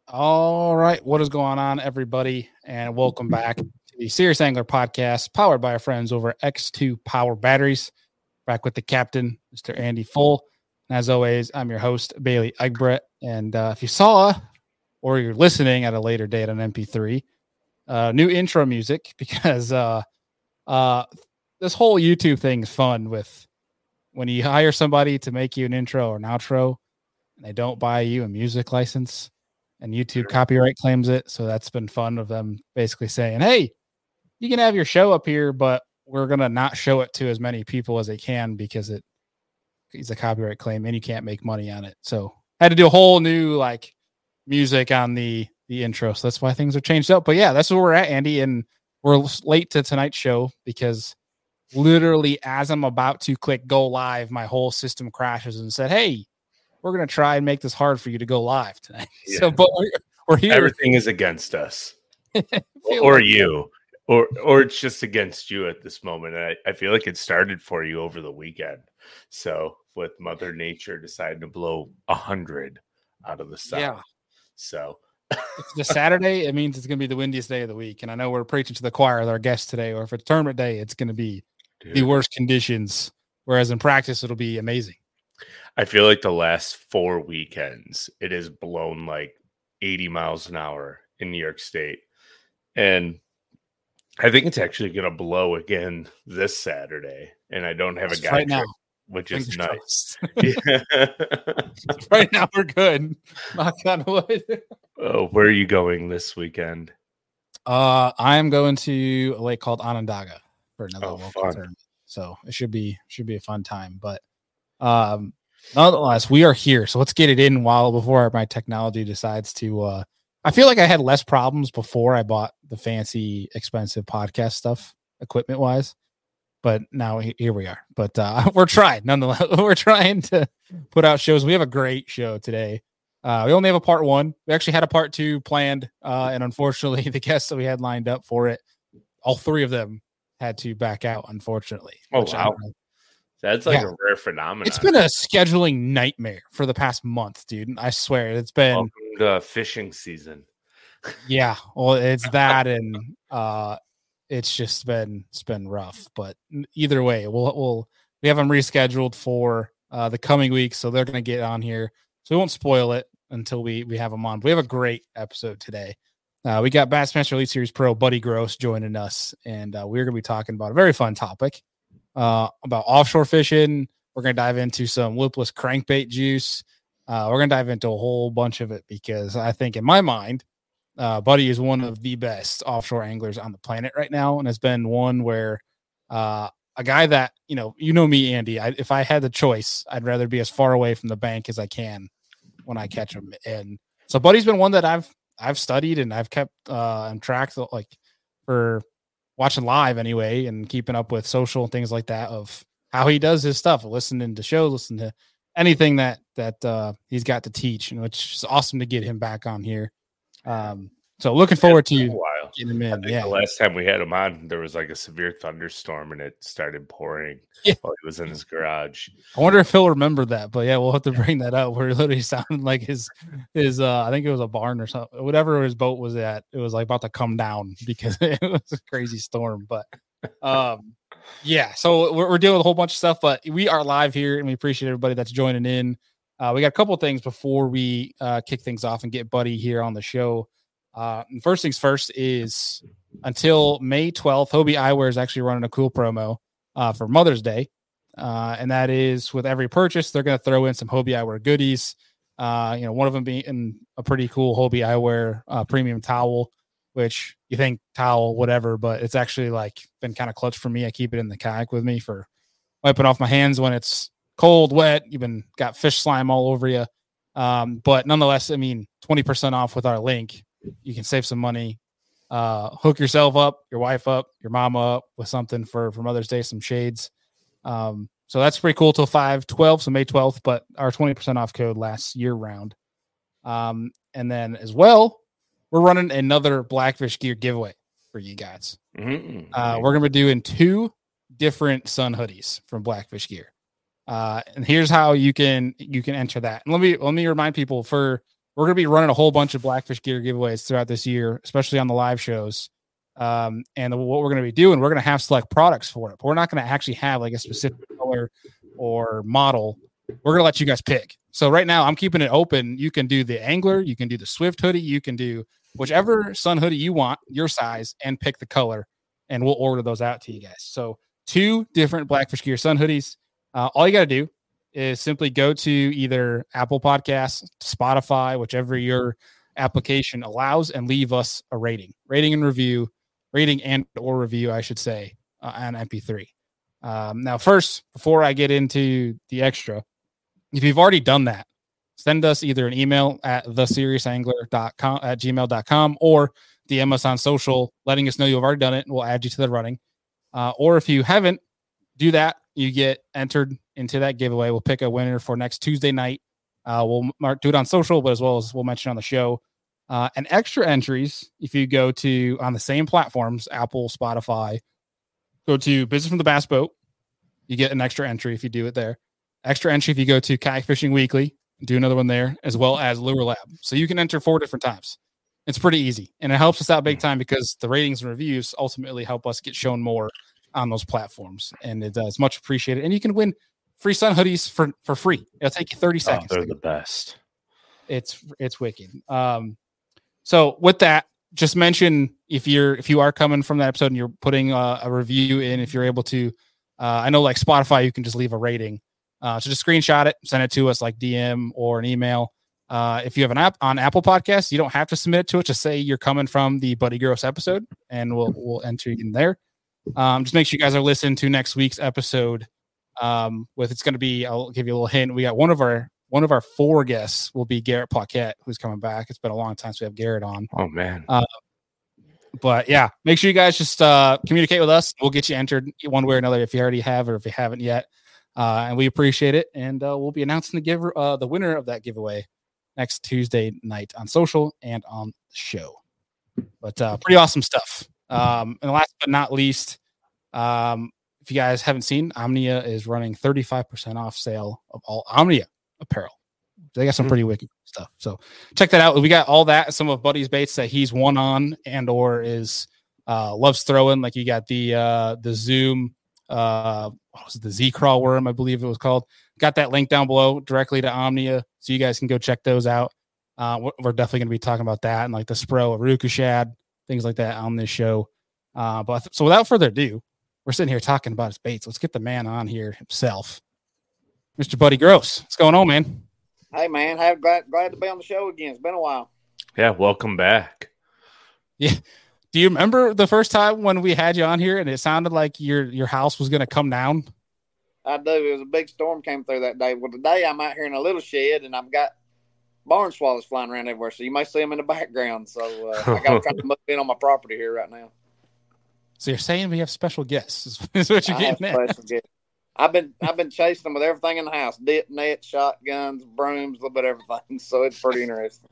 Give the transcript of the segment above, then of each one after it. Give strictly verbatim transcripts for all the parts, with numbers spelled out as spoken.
All right, what is going on, everybody, and welcome back to the Serious Angler Podcast, powered by our friends over at X two Power Batteries. Back with the captain, Mister Andy Full, and as always, I'm your host, Bailey Egbrett. And uh, if you saw or you're listening at a later date on M P three, uh, new intro music because uh, uh, this whole YouTube thing is fun. With when you hire somebody to make you an intro or an outro, and they don't buy you a music license. And YouTube copyright claims it. So that's been fun of them basically saying, hey, you can have your show up here, but we're going to not show it to as many people as they can because it is a copyright claim and you can't make money on it. So I had to do a whole new like music on the, the intro. So that's why things are changed up. But yeah, that's where we're at, Andy. And we're late to tonight's show because literally as I'm about to click go live, my whole system crashes and said, hey, we're going to try and make this hard for you to go live tonight. Yeah. So, but we're, we're here. Everything is against us or like you, or, or it's just against you at this moment. And I, I feel like it started for you over the weekend. So with Mother Nature deciding to blow a hundred out of the south. Yeah. So it's the Saturday. It means it's going to be the windiest day of the week. And I know we're preaching to the choir with our guests today, or if it's tournament day, it's going to be Dude. the worst conditions. Whereas in practice, it'll be amazing. I feel like the last four weekends, it has blown like eighty miles an hour in New York State. And I think it's actually going to blow again this Saturday. And I don't have That's a guy right now, which is nice. Right now, we're good. Knock on wood. Oh, where are you going this weekend? Uh, I am going to a lake called Onondaga for another oh, local fun. tournament. So it should be should be a fun time. But um nonetheless, we are here. So let's get it in while before my technology decides to uh I feel like I had less problems before I bought the fancy expensive podcast stuff equipment wise. But now here we are. But uh we're trying nonetheless. We're trying to put out shows. We have a great show today. Uh we only have a part one. We actually had a part two planned. Uh and unfortunately the guests that we had lined up for it, all three of them had to back out, unfortunately. Oh wow. That's like yeah. a rare phenomenon. It's been a scheduling nightmare for the past month, dude. I swear it's been Welcome to fishing season. Yeah, well, it's that, and uh, it's just been it's been rough. But either way, we'll we'll we have them rescheduled for uh, the coming weeks, so they're going to get on here. So we won't spoil it until we we have them on. But we have a great episode today. Uh, we got Bassmaster Elite Series Pro Buddy Gross joining us, and uh, we're going to be talking about a very fun topic. Uh, about offshore fishing. We're going to dive into some lipless crankbait juice. Uh, we're going to dive into a whole bunch of it because I think in my mind, uh, Buddy is one of the best offshore anglers on the planet right now. And has been one where uh, a guy that, you know, you know me, Andy, I, if I had the choice, I'd rather be as far away from the bank as I can when I catch him. And so Buddy's been one that I've, I've studied and I've kept uh, on track like for watching live anyway, and keeping up with social and things like that of how he does his stuff, listening to shows, listening to anything that, that uh, he's got to teach, and which is awesome to get him back on here. Um, so looking forward to you getting him in. Yeah. The last time we had him on, there was like a severe thunderstorm and it started pouring yeah. while he was in his garage. I wonder if he'll remember that, but yeah, we'll have to bring that up where it literally sounded like his, his, uh, I think it was a barn or something, whatever his boat was at. It was like about to come down because it was a crazy storm, but, um, yeah, so we're, we're dealing with a whole bunch of stuff, but we are live here and we appreciate everybody that's joining in. Uh, we got a couple of things before we uh, kick things off and get Buddy here on the show. Uh, and first things first is until May twelfth, Hobie Eyewear is actually running a cool promo uh, for Mother's Day. Uh, and that is with every purchase, they're going to throw in some Hobie Eyewear goodies. Uh, you know, one of them being a pretty cool Hobie Eyewear uh, premium towel, which you think towel, whatever, but it's actually like been kind of clutch for me. I keep it in the kayak with me for wiping off my hands when it's cold, wet. You've been got fish slime all over you. Um, but nonetheless, I mean, twenty percent off with our link. You can save some money, uh, hook yourself up, your wife up, your mama up with something for, for Mother's Day, some shades. Um, so that's pretty cool till five twelve, so May twelfth, but our twenty percent off code lasts year round. Um, and then as well, we're running another Blackfish gear giveaway for you guys. Mm-hmm. Uh, we're going to be doing two different sun hoodies from Blackfish Gear. Uh, and here's how you can, you can enter that. And let me, let me remind people for we're going to be running a whole bunch of Blackfish gear giveaways throughout this year, especially on the live shows. Um, and what we're going to be doing, we're going to have select products for it. But we're not going to actually have like a specific color or model. We're going to let you guys pick. So right now I'm keeping it open. You can do the Angler, you can do the Swift hoodie, you can do whichever Sun hoodie you want, your size, and pick the color, and we'll order those out to you guys. So two different Blackfish Gear Sun hoodies. Uh, all you got to do is simply go to either Apple Podcasts, Spotify, whichever your application allows, and leave us a rating, rating and review, rating and or review, I should say, uh, on M P three. Um, now, first, before I get into the extra, if you've already done that, send us either an email at the serious angler dot com at gmail dot com or D M us on social, letting us know you've already done it, and we'll add you to the running. Uh, or if you haven't, do that. You get entered into that giveaway. We'll pick a winner for next Tuesday night. Uh, we'll mark, do it on social, but as well as we'll mention on the show. Uh, and extra entries, if you go to on the same platforms, Apple, Spotify, go to Business from the Bass Boat. You get an extra entry if you do it there. Extra entry if you go to Kayak Fishing Weekly, do another one there, as well as Lure Lab. So you can enter four different times. It's pretty easy, and it helps us out big time because the ratings and reviews ultimately help us get shown more on those platforms, and it does much appreciated. And you can win free Sun hoodies for, for free. It'll take you thirty seconds. Oh, they're the best. It's it's wicked. Um, so with that, just mention if you're if you are coming from that episode and you're putting a, a review in, if you're able to. Uh, I know like Spotify, you can just leave a rating. Uh, so just screenshot it, send it to us like D M or an email. Uh, if you have an app on Apple Podcasts, you don't have to submit it to it. Just say you're coming from the Buddy Gross episode, and we'll we'll enter you in there. Um, just make sure you guys are listening to next week's episode. Um, with it's going to be, I'll give you a little hint. We got one of our one of our four guests will be Garrett Paquette, who's coming back. It's been a long time since we have Garrett on. Oh man. Uh, but yeah, make sure you guys just uh, communicate with us. We'll get you entered one way or another if you already have or if you haven't yet. Uh, and we appreciate it. And uh, we'll be announcing the giver, uh, the winner of that giveaway next Tuesday night on social and on the show. But uh, pretty awesome stuff. Um, and last but not least, um, if you guys haven't seen, Omnia is running thirty-five percent off sale of all Omnia apparel. They got some pretty wicked stuff. So check that out. We got all that, some of Buddy's baits that he's won on and or is uh, loves throwing. Like you got the uh, the Zoom, uh, what was it, the Z Crawl worm, I believe it was called. Got that link down below directly to Omnia, so you guys can go check those out. Uh, we're definitely going to be talking about that and like the Spro of Ruku Shad, things like that on this show. Uh, but so without further ado, we're sitting here talking about his baits. Let's get the man on here himself, Mister Buddy Gross. What's going on, man? Hey, man, have glad glad to be on the show again. It's been a while. Yeah, welcome back. Yeah. Do you remember the first time when we had you on here and it sounded like your your house was going to come down? I do. It was a big storm came through that day. Well, today I'm out here in a little shed and I've got barn swallows flying around everywhere, so you may see them in the background. So uh, I got to try to move in on my property here right now. So you're saying we have special guests? Is, is what you're I getting have at? special guests. I've been I've been chasing them with everything in the house: dip nets, shotguns, brooms, a little bit of everything. So it's pretty interesting.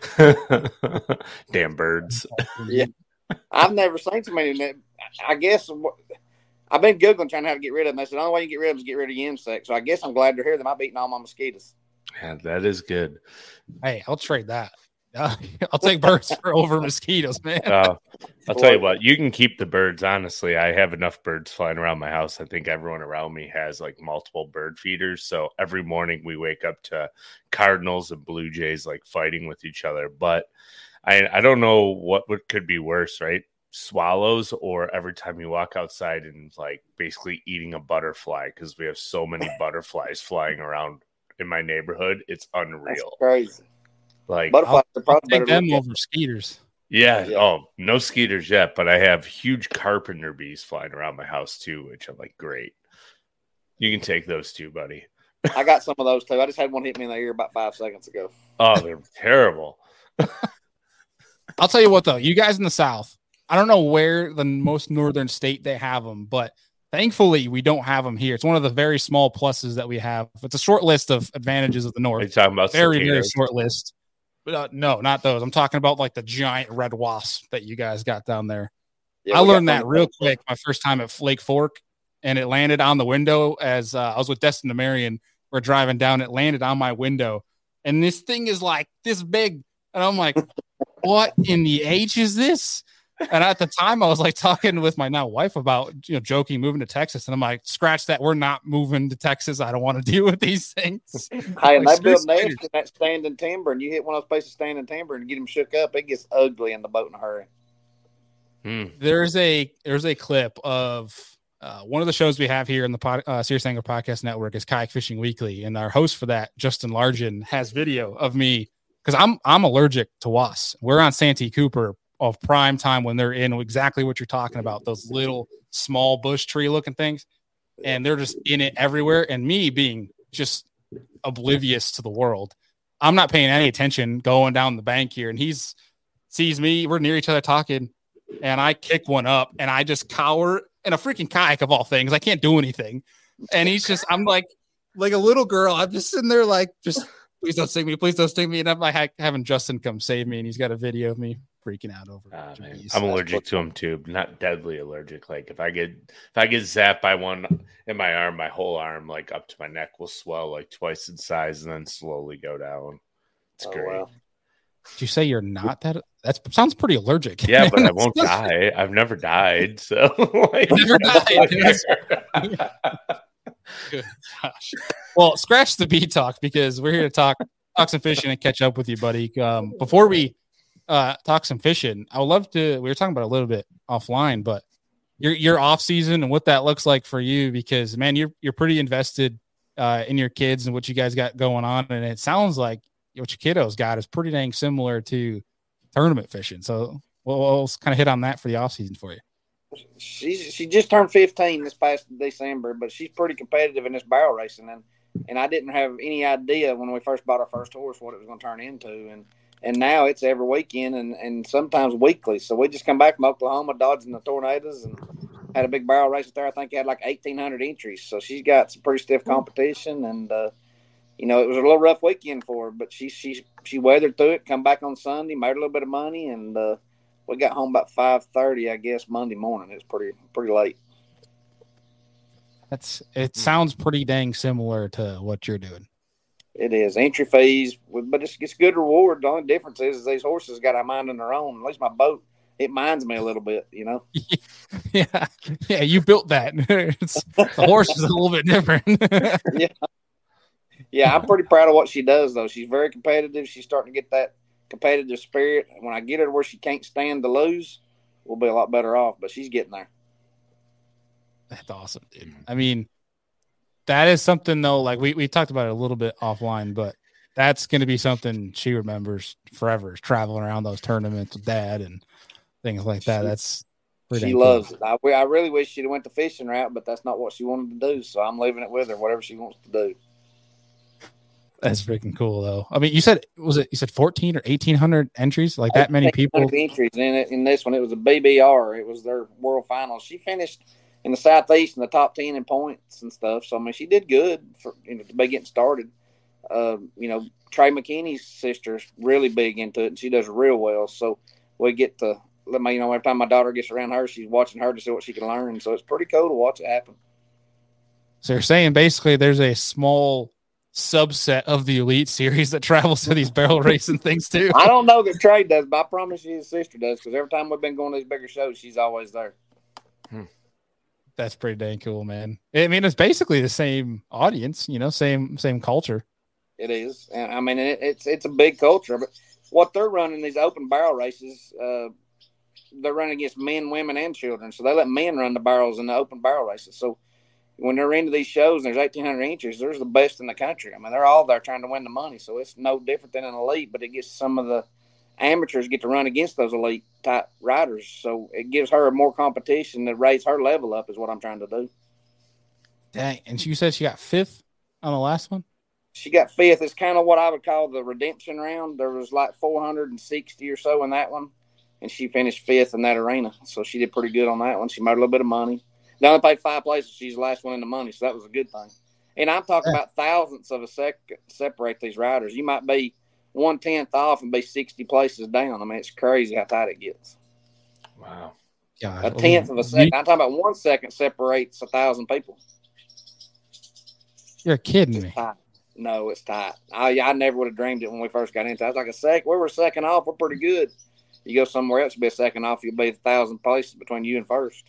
Damn birds! Yeah, I've never seen so many. I guess I've been googling trying to how to get rid of them. They said the only way you get rid of them is get rid of the insects. So I guess I'm glad they're here. They might be eating all my mosquitoes. Yeah, that is good. Hey, I'll trade that. Uh, I'll take birds for over mosquitoes, man. Uh, I'll tell you what, you can keep the birds. Honestly, I have enough birds flying around my house. I think everyone around me has like multiple bird feeders. So every morning we wake up to cardinals and blue jays like fighting with each other. But I, I don't know what would, could be worse, right? Swallows, or every time you walk outside and like basically eating a butterfly, because we have so many butterflies flying around in my neighborhood. It's unreal. That's crazy. Like butterflies I'll, are probably I'll take better them than over skeeters. Yeah, Yeah. Oh, no skeeters yet, but I have huge carpenter bees flying around my house too, which I'm like, great. You can take those too, buddy. I got some of those too. I just had one hit me in the ear about five seconds ago. Oh, they're terrible. I'll tell you what, though, you guys in the South, I don't know where the most northern state they have them, but thankfully we don't have them here. It's one of the very small pluses that we have. It's a short list of advantages of the North. Are you talking about very, cicadas? very short list. But uh, no, not those. I'm talking about like the giant red wasp that you guys got down there. Yeah, I we got learned that some- real quick my first time at Lake Fork, and it landed on the window as uh, I was with Destin and Marion. We're driving down. It landed on my window, and this thing is like this big. And I'm like, what in the H is this? And at the time, I was like talking with my now wife about, you know, joking, moving to Texas. And I'm like, scratch that. We're not moving to Texas. I don't want to deal with these things. Hey, like, they build nests in that standing timber, and you hit one of those places standing timber and get them shook up. It gets ugly in the boat in a hurry. Hmm. There's a there's a clip of uh, one of the shows we have here in the pod, uh, Serious Angler Podcast Network is Kayak Fishing Weekly, and our host for that, Justin Largent, has video of me because I'm I'm allergic to wasps. We're on Santee Cooper of prime time when they're in exactly what you're talking about, those little small bush tree looking things, and they're just in it everywhere. And me being just oblivious to the world, I'm not paying any attention going down the bank here, and he's sees me. We're near each other talking. And I kick one up and I just cower in a freaking kayak of all things. I can't do anything. And he's just, I'm like, like a little girl. I'm just sitting there like, just please don't sting me. Please don't sting me. And I'm like having Justin come save me. And he's got a video of me freaking out over uh, it. Man, I'm allergic to them too. Not deadly allergic. Like if I get, if I get zapped by one in my arm, my whole arm, like up to my neck will swell like twice in size and then slowly go down. It's Oh, great. wow. Did you say you're not that? That sounds pretty allergic. Yeah, but I won't die. I've never died. So like, never died. Good gosh. Well, scratch the bee talk because we're here to talk talk some fishing and catch up with you, buddy. Um, before we uh, talk some fishing, I would love to. We were talking about it a little bit offline, but your your off season and what that looks like for you because man, you're you're pretty invested uh, in your kids and what you guys got going on, and it sounds like what your kiddos got is pretty dang similar to tournament fishing. So we'll, we'll kind of hit on that for the off season for you. She's she just turned fifteen this past December, but she's pretty competitive in this barrel racing, and and I didn't have any idea when we first bought our first horse what it was going to turn into, and and now it's every weekend and and sometimes weekly. So we just come back from Oklahoma, dodging the tornadoes, and had a big barrel race there. I think he had like eighteen hundred entries, so she's got some pretty stiff competition, and uh, you know, it was a little rough weekend for her, but she she she weathered through it. Come back on Sunday, made a little bit of money, and uh, we got home about five thirty, I guess, Monday morning. It was pretty pretty late. That's it. Sounds pretty dang similar to what you're doing. It is entry fees, but it's it's good reward. The only difference is, is these horses got a mind on their own. At least my boat, it minds me a little bit, you know. Yeah, yeah. You built that. It's, the horse is a little bit different. Yeah. Yeah, I'm pretty proud of what she does, though. She's very competitive. She's starting to get that competitive spirit. When I get her to where she can't stand to lose, we'll be a lot better off. But she's getting there. That's awesome, dude. I mean, that is something, though, like we, we talked about it a little bit offline, but that's going to be something she remembers forever, is traveling around those tournaments with dad and things like that. That's pretty She loves cool. it. I, I really wish she'd have went the fishing route, but that's not what she wanted to do. So I'm leaving it with her, whatever she wants to do. That's freaking cool, though. I mean, you said was it? You said fourteen or eighteen hundred entries, like that many people. Entries in it. In this one, it was a B B R. It was their world finals. She finished in the Southeast in the top ten in points and stuff. So I mean, she did good for you know to be getting started. Uh, you know, Trey McKinney's sister's really big into it, and she does real well. So we get to let me you know every time my daughter gets around her, she's watching her to see what she can learn. So it's pretty cool to watch it happen. So you're saying basically there's a small subset of the elite series that travels to these barrel racing things too. I don't know that Trey does, but I promise you his sister does, because every time we've been going to these bigger shows, she's always there. Hmm. That's pretty dang cool, man. I mean, it's basically the same audience, you know, same same culture. It is. And I mean, it, it's it's a big culture, but what they're running these open barrel races, uh, they're running against men, women, and children. So they let men run the barrels in the open barrel races. So when they're into these shows and there's eighteen hundred entries, there's the best in the country. I mean, they're all there trying to win the money. So it's no different than an elite, but it gets some of the amateurs get to run against those elite type riders. So it gives her more competition to raise her level up is what I'm trying to do. Dang. And you said she got fifth on the last one? She got fifth. It's kind of what I would call the redemption round. There was like four hundred sixty or so in that one, and she finished fifth in that arena. So she did pretty good on that one. She made a little bit of money. They only paid five places. She's the last one in the money, so that was a good thing. And I'm talking about thousandths of a second separate these riders. You might be one-tenth off and be sixty places down. I mean, it's crazy how tight it gets. Wow. God. A tenth of a second. I'm talking about one second separates a thousand people. You're kidding me. No, it's tight. I I never would have dreamed it when we first got into it. I was like a sec. We were second off. We're pretty good. You go somewhere else, you'll be a second off. You'll be a thousand places between you and first.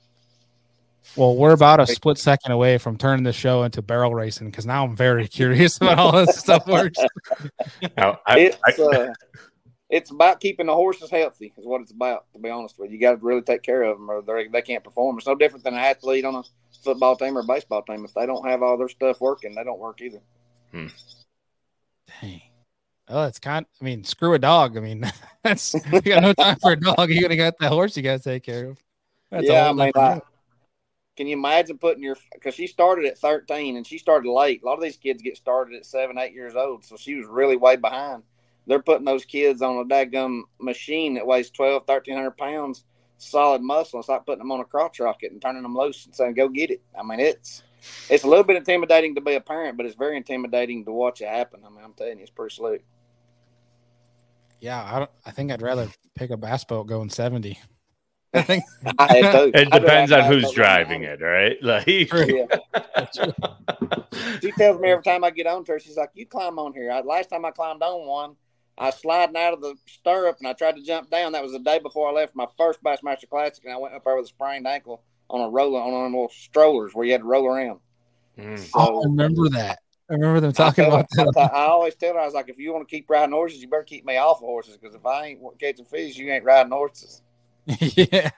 Well, we're about a split second away from turning the show into barrel racing because now I'm very curious about how this stuff works. Now, I, it's I, uh, it's about keeping the horses healthy. Is what it's about. To be honest with you, you got to really take care of them, or they they can't perform. It's no different than an athlete on a football team or a baseball team. If they don't have all their stuff working, they don't work either. Hmm. Dang. Oh, it's kind. I mean, screw a dog. I mean, that's you got no time for a dog. You gotta got the horse you gotta take care of. That's yeah, I mean, like, can you imagine putting your? Because she started at thirteen and she started late. A lot of these kids get started at seven, eight years old, so she was really way behind. They're putting those kids on a daggum machine that weighs twelve, thirteen hundred pounds, solid muscle. It's like putting them on a crotch rocket and turning them loose and saying, "Go get it." I mean, it's. It's a little bit intimidating to be a parent, but it's very intimidating to watch it happen. I mean, I'm telling you, it's pretty slick. Yeah, I, don't, I think I'd rather pick a bass boat going seventy. I think it depends on who's driving it, right? Like, yeah. She tells me every time I get on to her, she's like, "You climb on here." I, last time I climbed on one, I was sliding out of the stirrup and I tried to jump down. That was the day before I left my first Bassmaster Classic, and I went up there with a sprained ankle on a roller on one of those strollers where you had to roll around. Mm. So, oh, I remember that. I remember them talking about her, that. I, I always tell her, I was like, if you want to keep riding horses, you better keep me off of horses, because if I ain't catching fish, you ain't riding horses. Yeah.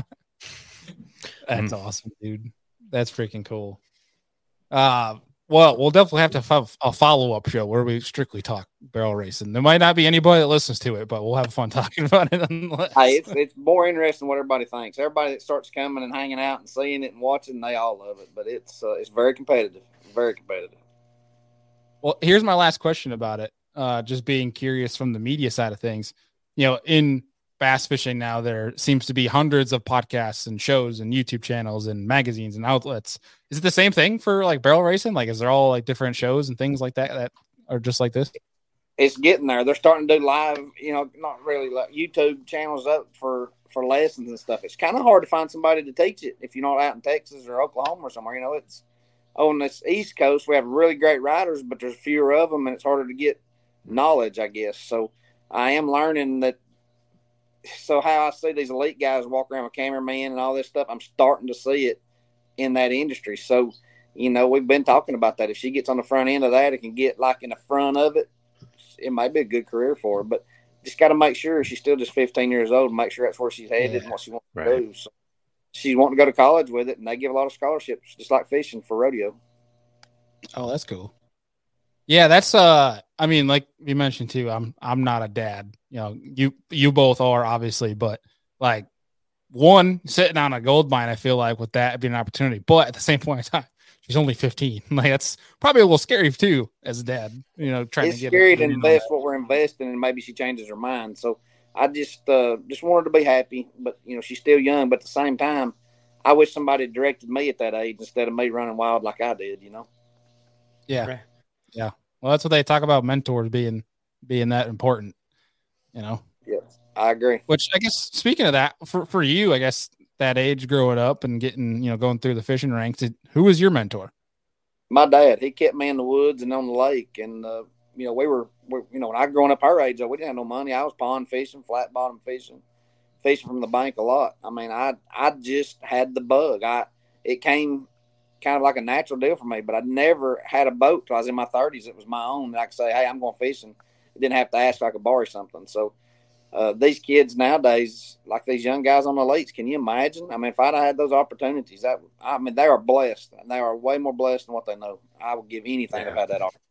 That's mm. awesome, dude. That's freaking cool. Uh, well, we'll definitely have to have a follow-up show where we strictly talk barrel racing. There might not be anybody that listens to it, but we'll have fun talking about it. Unless... Hey, it's, it's more interesting than what everybody thinks. Everybody that starts coming and hanging out and seeing it and watching, they all love it. But it's uh, it's very competitive, very competitive. Well, here's my last question about it. Uh, just being curious from the media side of things. You know, in bass fishing now, there seems to be hundreds of podcasts and shows and YouTube channels and magazines and outlets. Is it the same thing for like barrel racing? Like, is there all like different shows and things like that that are just like this? It's getting there. They're starting to do live, you know, not really like YouTube channels up for, for lessons and stuff. It's kind of hard to find somebody to teach it if you're not out in Texas or Oklahoma or somewhere. You know, it's on this East Coast, we have really great riders, but there's fewer of them and it's harder to get knowledge, I guess. So I am learning that. So how I see these elite guys walk around with cameraman and all this stuff, I'm starting to see it in that industry. So, you know, we've been talking about that. If she gets on the front end of that, it can get like in the front of it. It might be a good career for her, but just got to make sure she's still just fifteen years old and make sure that's where she's headed yeah, and what she wants right. to do. So she's wanting to go to college with it, and they give a lot of scholarships, just like fishing for rodeo. Oh, that's cool. Yeah, that's uh I mean, like you mentioned too, I'm I'm not a dad. You know, you you both are obviously, but like one sitting on a gold mine, I feel like with that being an opportunity. But at the same point in time, she's only fifteen. Like that's probably a little scary too as a dad, you know, trying it's to get scary to invest what we're investing and maybe she changes her mind. So I just uh just wanted to be happy, but you know, she's still young, but at the same time, I wish somebody had directed me at that age instead of me running wild like I did, you know. Yeah. Right. Yeah. Well, that's what they talk about mentors being being that important, you know? Yeah, I agree. Which I guess speaking of that, for, for you, I guess that age growing up and getting, you know, going through the fishing ranks, it, who was your mentor? My dad. He kept me in the woods and on the lake. And, uh, you know, we were, we, you know, when I growing up our age, we didn't have no money. I was pond fishing, flat bottom fishing, fishing from the bank a lot. I mean, I I just had the bug. I It came kind of like a natural deal for me, but I never had a boat till I was in my thirties. It was my own. I could say, hey, I'm going fishing. I didn't have to ask if I could borrow something. So uh, these kids nowadays, like these young guys on the lakes, can you imagine? I mean, if I'd had those opportunities, that I mean, they are blessed, and they are way more blessed than what they know. I would give anything yeah. about that offer.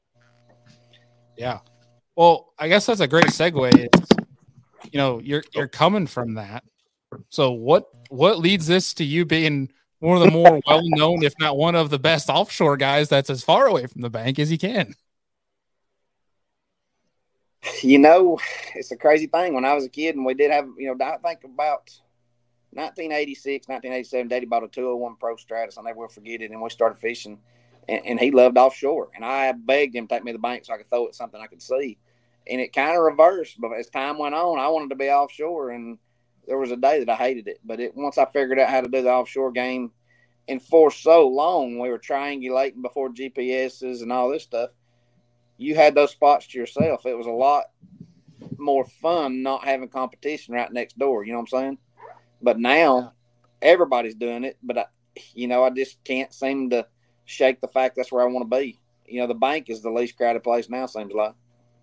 Yeah. Well, I guess that's a great segue. It's, you know, you're you're coming from that. So what what leads this to you being one of the more well-known, if not one of the best offshore guys that's as far away from the bank as he can? You know, it's a crazy thing. When I was a kid and we did have, you know, I think about nineteen eighty-six, nineteen eighty-seven, Daddy bought a two oh one Pro Stratus. I never will forget it. And we started fishing, and, and he loved offshore. And I begged him to take me to the bank so I could throw it something I could see. And it kind of reversed. But as time went on, I wanted to be offshore, and there was a day that I hated it. But it once I figured out how to do the offshore game, And for so long, we were triangulating before G P S's and all this stuff. You had those spots to yourself. It was a lot more fun not having competition right next door. You know what I'm saying? But now everybody's doing it. But, I, you know, I just can't seem to shake the fact that's where I want to be. You know, the bank is the least crowded place now, seems like.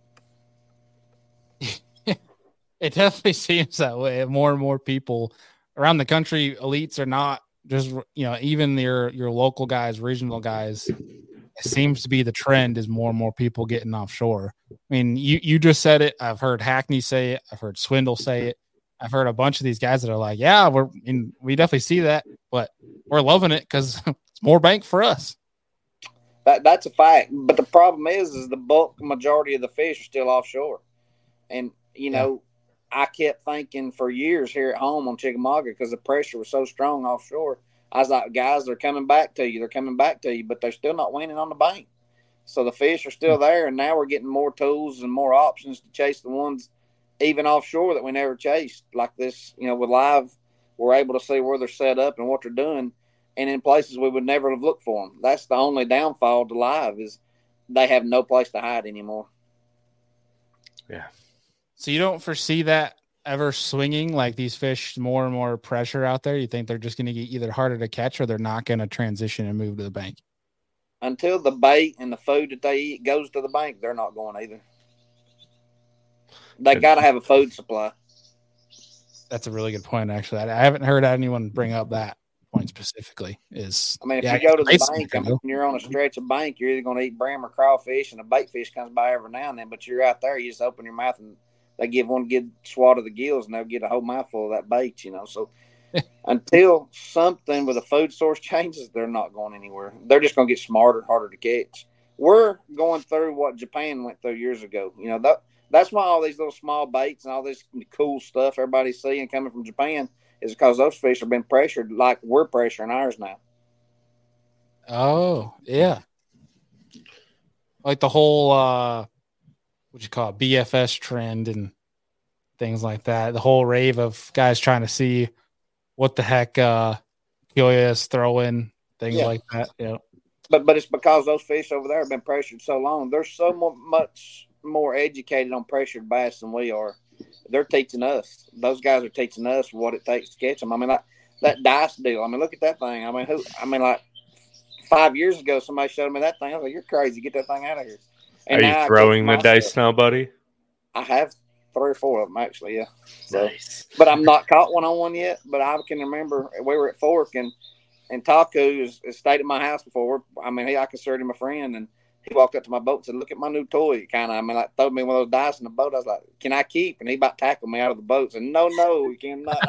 It definitely seems that way. More and more people around the country, elites are not just, you know, even your your local guys, regional guys. It seems to be the trend is more and more people getting offshore. I mean, you you just said it. I've heard Hackney say it. I've heard Swindle say it. I've heard a bunch of these guys that are like, yeah, we're in, we definitely see that, but we're loving it because it's more bank for us. That that's a fact. But the problem is, is the bulk majority of the fish are still offshore, and you know. Yeah. I kept thinking for years here at home on Chickamauga because the pressure was so strong offshore. I was like, guys, they're coming back to you. They're coming back to you, but they're still not winning on the bank. So the fish are still there, and now we're getting more tools and more options to chase the ones even offshore that we never chased. Like this, you know, with live, we're able to see where they're set up and what they're doing, and in places we would never have looked for them. That's the only downfall to live is they have no place to hide anymore. Yeah. So you don't foresee that ever swinging, like these fish, more and more pressure out there? You think they're just going to get either harder to catch or they're not going to transition and move to the bank? Until the bait and the food that they eat goes to the bank, they're not going either. They got to have a food supply. That's a really good point, actually. I haven't heard anyone bring up that point specifically. Is I mean, if yeah, you go to the bank, I mean, when you're on a stretch of bank, you're either going to eat brim or crawfish, and a bait fish comes by every now and then, but you're out there, you just open your mouth and they give one good swat of the gills and they'll get a whole mouthful of that bait, you know. So until something with a food source changes, they're not going anywhere. They're just going to get smarter, harder to catch. We're going through what Japan went through years ago. You know, that that's why all these little small baits and all this cool stuff everybody's seeing coming from Japan is because those fish have been pressured like we're pressuring ours now. Oh, yeah. Like the whole uh what you call it, B F S trend and things like that. The whole rave of guys trying to see what the heck uh Kyoya is throwing, things yeah. like that. Yeah. But but it's because those fish over there have been pressured so long. They're so much more educated on pressured bass than we are. They're teaching us. Those guys are teaching us what it takes to catch them. I mean, like that dice deal. I mean, look at that thing. I mean, who? I mean, like five years ago, somebody showed me that thing. I was like, "You're crazy! Get that thing out of here." And are you throwing the dice now, buddy? I have three or four of them, actually, yeah. So, nice. But I'm not caught one on one yet. But I can remember we were at Fork, and, and Taku has, has stayed at my house before. I mean, he I considered him a friend, and he walked up to my boat and said, "Look at my new toy." Kind of, I mean, like, threw me one of those dice in the boat. I was like, "Can I keep?" And he about tackled me out of the boat. Said, "No, no, you cannot."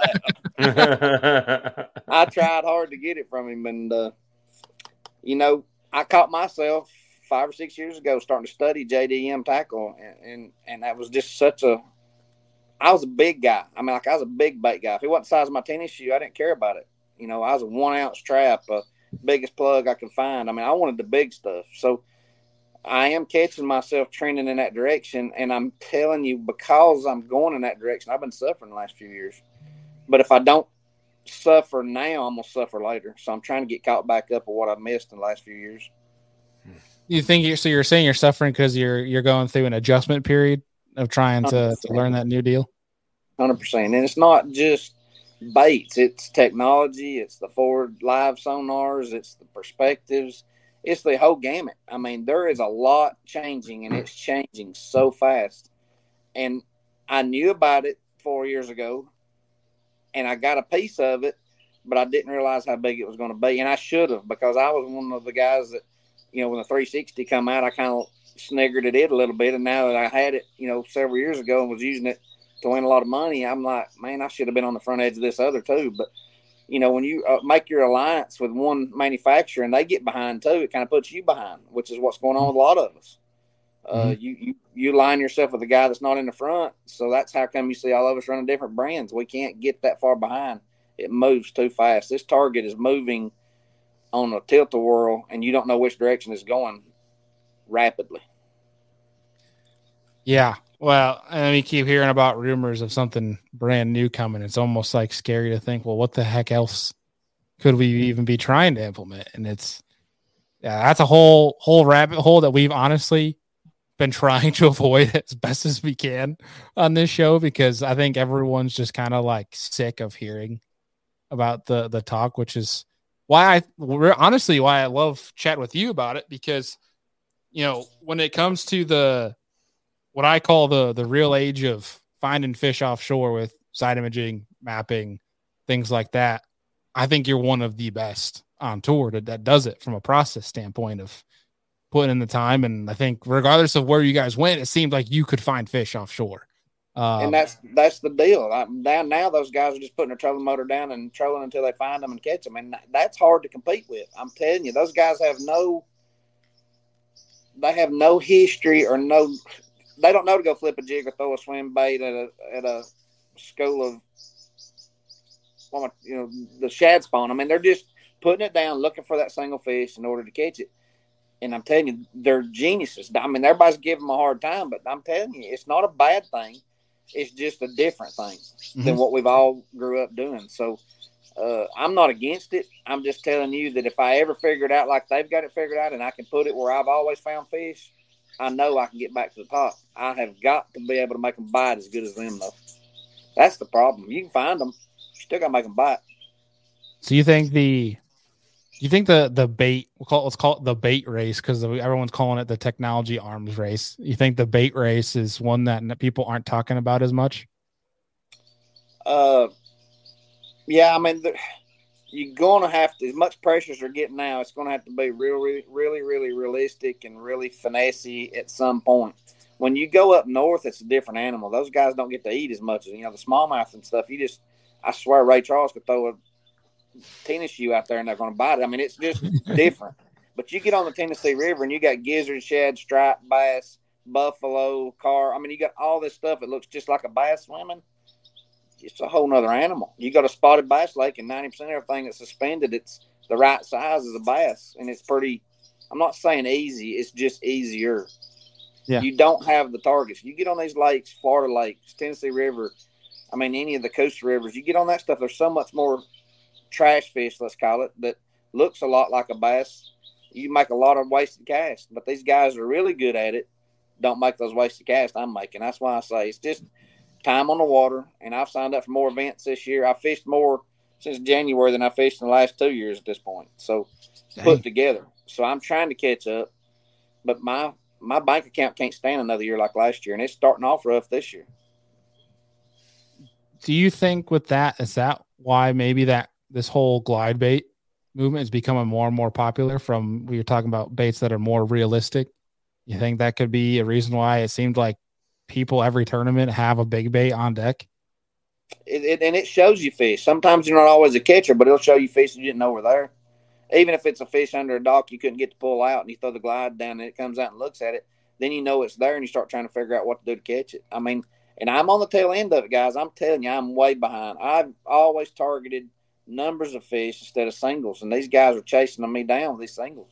I tried hard to get it from him, and, uh, you know, I caught myself five or six years ago starting to study J D M tackle, and, and and that was just such a I was a big guy. I mean, like I was a big bait guy. If it wasn't the size of my tennis shoe, I didn't care about it. You know, I was a one ounce trap, uh, biggest plug I could find. I mean, I wanted the big stuff. So I am catching myself trending in that direction, and I'm telling you, because I'm going in that direction, I've been suffering the last few years. But if I don't suffer now, I'm gonna suffer later. So I'm trying to get caught back up with what I've missed in the last few years. You think you're, so you're saying you're suffering because you're you're going through an adjustment period of trying to, to learn that new deal? one hundred percent. And it's not just baits. It's technology. It's the forward live sonars. It's the perspectives. It's the whole gamut. I mean, there is a lot changing, and it's changing so fast. And I knew about it four years ago, and I got a piece of it, but I didn't realize how big it was going to be. And I should have, because I was one of the guys that, you know, when the three sixty come out, I kind of sniggered at it a little bit. And now that I had it, you know, several years ago and was using it to win a lot of money, I'm like, man, I should have been on the front edge of this other too. But, you know, when you uh, make your alliance with one manufacturer and they get behind too, it kind of puts you behind, which is what's going on with a lot of us. Uh, mm-hmm. you, you, you line yourself with a guy that's not in the front. So that's how come you see all of us running different brands. We can't get that far behind. It moves too fast. This target is moving on a tilt-a-whirl, and you don't know which direction it's going rapidly. Yeah. Well, and we keep hearing about rumors of something brand new coming. It's almost like scary to think, well, what the heck else could we even be trying to implement? And it's, yeah, that's a whole, whole rabbit hole that we've honestly been trying to avoid as best as we can on this show, because I think everyone's just kind of like sick of hearing about the, the talk, which is why I honestly, why I love chatting with you about it, because, you know, when it comes to the, what I call the, the real age of finding fish offshore with side imaging, mapping, things like that, I think you're one of the best on tour that, that does it from a process standpoint of putting in the time. And I think regardless of where you guys went, it seemed like you could find fish offshore. Um, and that's that's the deal. I'm down now, those guys are just putting a trolling motor down and trolling until they find them and catch them, and that's hard to compete with. I'm telling you, those guys have no, they have no history or no, they don't know to go flip a jig or throw a swim bait at a at a school of, well, you know, the shad spawn. I mean, they're just putting it down, looking for that single fish in order to catch it. And I'm telling you, they're geniuses. I mean, everybody's giving them a hard time, but I'm telling you, it's not a bad thing. It's just a different thing mm-hmm. than what we've all grew up doing. So uh, I'm not against it. I'm just telling you that if I ever figure it out like they've got it figured out and I can put it where I've always found fish, I know I can get back to the top. I have got to be able to make them bite as good as them, though. That's the problem. You can find them. You still got to make them bite. So you think the you think the the bait, we'll call it, let's call it the bait race, because everyone's calling it the technology arms race. You think the bait race is one that people aren't talking about as much? Uh, yeah, I mean, the, you're going to have to, as much pressure as they're getting now, it's going to have to be real, really, really, really realistic and really finessey at some point. When you go up north, it's a different animal. Those guys don't get to eat as much as, you know, the smallmouth and stuff. You just, I swear Ray Charles could throw a tennis shoe out there and they're going to bite it. I mean, it's just different. But you get on the Tennessee River and you got gizzard, shad, striped bass, buffalo, car. I mean, you got all this stuff that looks just like a bass swimming. It's a whole nother animal. You got a spotted bass lake, and ninety percent of everything that's suspended, it's the right size as a bass. And it's pretty, I'm not saying easy, it's just easier. Yeah. You don't have the targets. You get on these lakes, Florida lakes, Tennessee River, I mean, any of the coastal rivers, you get on that stuff, there's so much more trash fish, let's call it, that looks a lot like a bass. You make a lot of wasted casts, but these guys are really good at it. Don't make those wasted casts I'm making. That's why I say it's just time on the water, and I've signed up for more events this year. I fished more since January than I fished in the last two years at this point. So Dang. Put together. So I'm trying to catch up, but my my bank account can't stand another year like last year, and it's starting off rough this year. Do you think with that, is that why maybe that this whole glide bait movement is becoming more and more popular from, we were talking about baits that are more realistic? You think that could be a reason why it seemed like people every tournament have a big bait on deck? It, it, and it shows you fish. Sometimes you're not always a catcher, but it'll show you fish you didn't know were there. Even if it's a fish under a dock you couldn't get to pull out, and you throw the glide down and it comes out and looks at it, then you know it's there and you start trying to figure out what to do to catch it. I mean, and I'm on the tail end of it, guys. I'm telling you, I'm way behind. I've always targeted numbers of fish instead of singles, and these guys are chasing me down with these singles.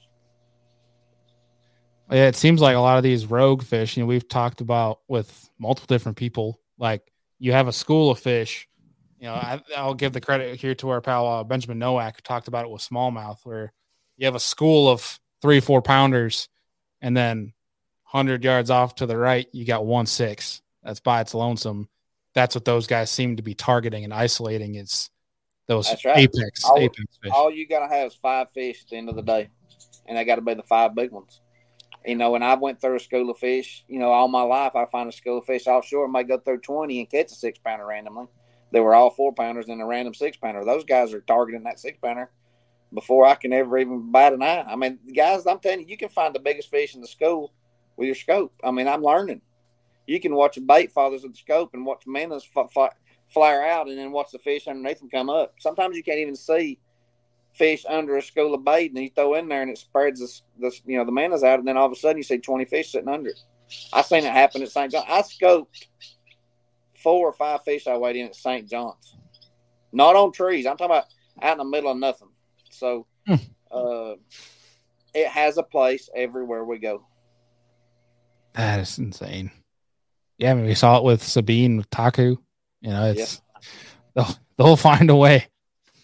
Yeah, it seems like a lot of these rogue fish, you know, we've talked about with multiple different people, like you have a school of fish. You know, I, I'll give the credit here to our pal uh, Benjamin Nowak, who talked about it with smallmouth, where you have a school of three, four pounders, and then one hundred yards off to the right, you got one six. That's by its lonesome. That's what those guys seem to be targeting and isolating, is those right. apex, all, apex fish. All you got to have is five fish at the end of the day, and they got to be the five big ones. You know, when I went through a school of fish, you know, all my life, I find a school of fish offshore and might go through twenty and catch a six pounder randomly. They were all four pounders and a random six pounder. Those guys are targeting that six pounder before I can ever even bite an eye. I mean, guys, I'm telling you, you can find the biggest fish in the school with your scope. I mean, I'm learning. You can watch a bait fathers with the scope and watch minnows f- f- flare out and then watch the fish underneath them come up. Sometimes you can't even see fish under a school of bait, and you throw in there and it spreads the, the you know the minnows out, and then all of a sudden you see twenty fish sitting under it. I seen it happen at Saint John. I scoped four or five fish I weighed in at Saint John's, not on trees. I'm talking about out in the middle of nothing. So uh, it has a place everywhere we go. That is insane. Yeah, I mean, we saw it with Sabine with Taku. You know, it's yeah. they'll, they'll find a way.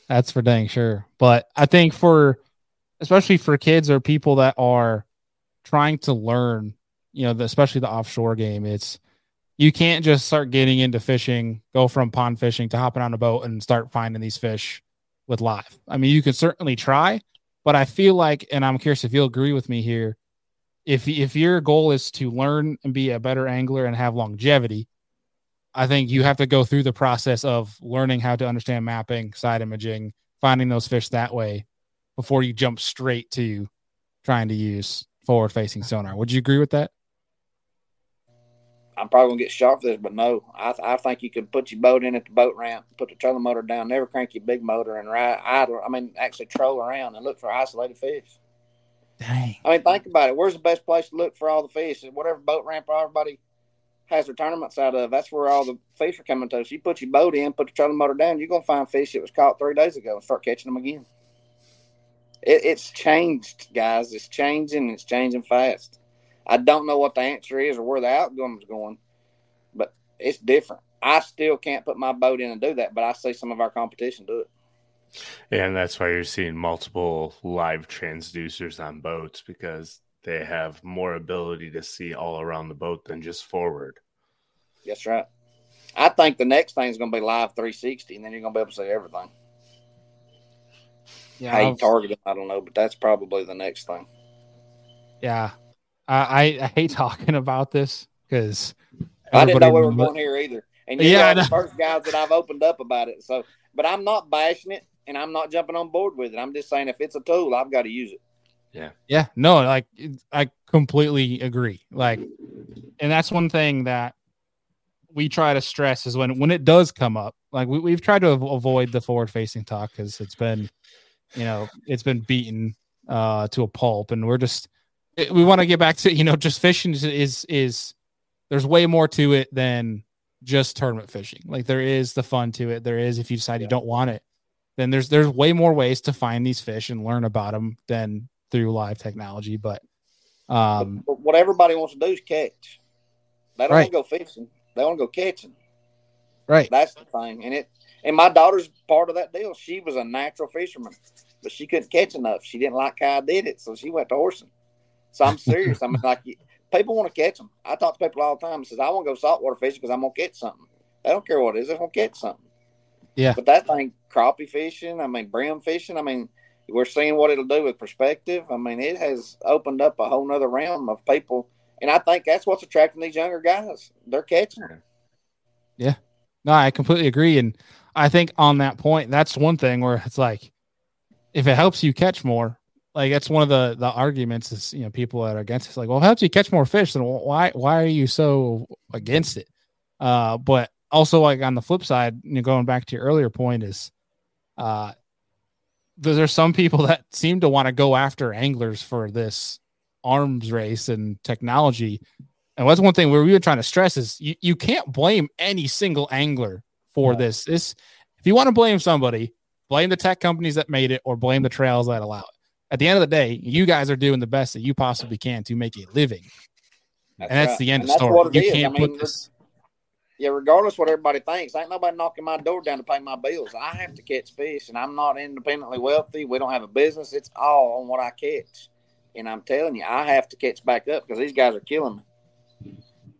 That's for dang sure. But I think for, especially for kids or people that are trying to learn, you know, the, especially the offshore game, it's, you can't just start getting into fishing, go from pond fishing to hopping on a boat and start finding these fish with live. I mean, you can certainly try, but I feel like, and I'm curious if you'll agree with me here, if if your goal is to learn and be a better angler and have longevity, I think you have to go through the process of learning how to understand mapping, side imaging, finding those fish that way before you jump straight to trying to use forward facing sonar. Would you agree with that? I'm probably gonna get shot for this, but no, I, I think you could put your boat in at the boat ramp, put the trolling motor down, never crank your big motor, and ride idle. I mean, actually troll around and look for isolated fish. Dang. I mean, think about it. Where's the best place to look for all the fish? Whatever boat ramp everybody has their tournaments out of, that's where all the fish are coming to. So you put your boat in, put the trolling motor down, you're gonna find fish that was caught three days ago and start catching them again. It, it's changed, guys. It's changing. It's changing fast. I don't know what the answer is or where the outcome is going, but it's different. I still can't put my boat in and do that, but I see some of our competition do it. And that's why you're seeing multiple live transducers on boats, because they have more ability to see all around the boat than just forward. That's right. I think the next thing is going to be live three sixty, and then you're going to be able to see everything. Yeah, How you target them, I don't know, but that's probably the next thing. Yeah. I, I hate talking about this because I didn't know we were going here either. And you're yeah, one of the first guys that I've opened up about it. So, but I'm not bashing it, and I'm not jumping on board with it. I'm just saying if it's a tool, I've got to use it. Yeah. Yeah. No, like I completely agree. Like, and that's one thing that we try to stress is when, when it does come up, like we, we've tried to avoid the forward facing talk because it's been, you know, it's been beaten uh, to a pulp, and we're just, we want to get back to, you know, just fishing is, is, is there's way more to it than just tournament fishing. Like there is the fun to it. There is, if you decide yeah. you don't want it, then there's, there's way more ways to find these fish and learn about them than through live technology. But, um, but what everybody wants to do is catch. They don't right. want to go fishing. They want to go catching. Right. That's the thing. And it, and my daughter's part of that deal. She was a natural fisherman, but she couldn't catch enough. She didn't like how I did it. So she went to horsing. So I'm serious. I mean, like, people want to catch them. I talk to people all the time and says, I want to go saltwater fishing because I'm going to catch something. They don't care what it is. They're going to catch something. Yeah. But that thing, crappie fishing, I mean, brim fishing, I mean, we're seeing what it'll do with perspective. I mean, it has opened up a whole nother realm of people. And I think that's what's attracting these younger guys. They're catching them. Yeah. No, I completely agree. And I think on that point, that's one thing where it's like, if it helps you catch more, like that's one of the, the arguments is, you know, people that are against it's like, well, if it helps you catch more fish, then why, why are you so against it? Uh, but also like on the flip side, you know, going back to your earlier point is, uh, there's some people that seem to want to go after anglers for this arms race and technology. And that's one thing where we were trying to stress is you, you can't blame any single angler for yeah. this. This, if you want to blame somebody, blame the tech companies that made it or blame the trails that allow it. At the end of the day, you guys are doing the best that you possibly can to make a living. That's and that's right. the end and of the story. You is. can't I mean, put this. Yeah, regardless what everybody thinks, ain't nobody knocking my door down to pay my bills. I have to catch fish, and I'm not independently wealthy. We don't have a business. It's all on what I catch. And I'm telling you, I have to catch back up because these guys are killing me.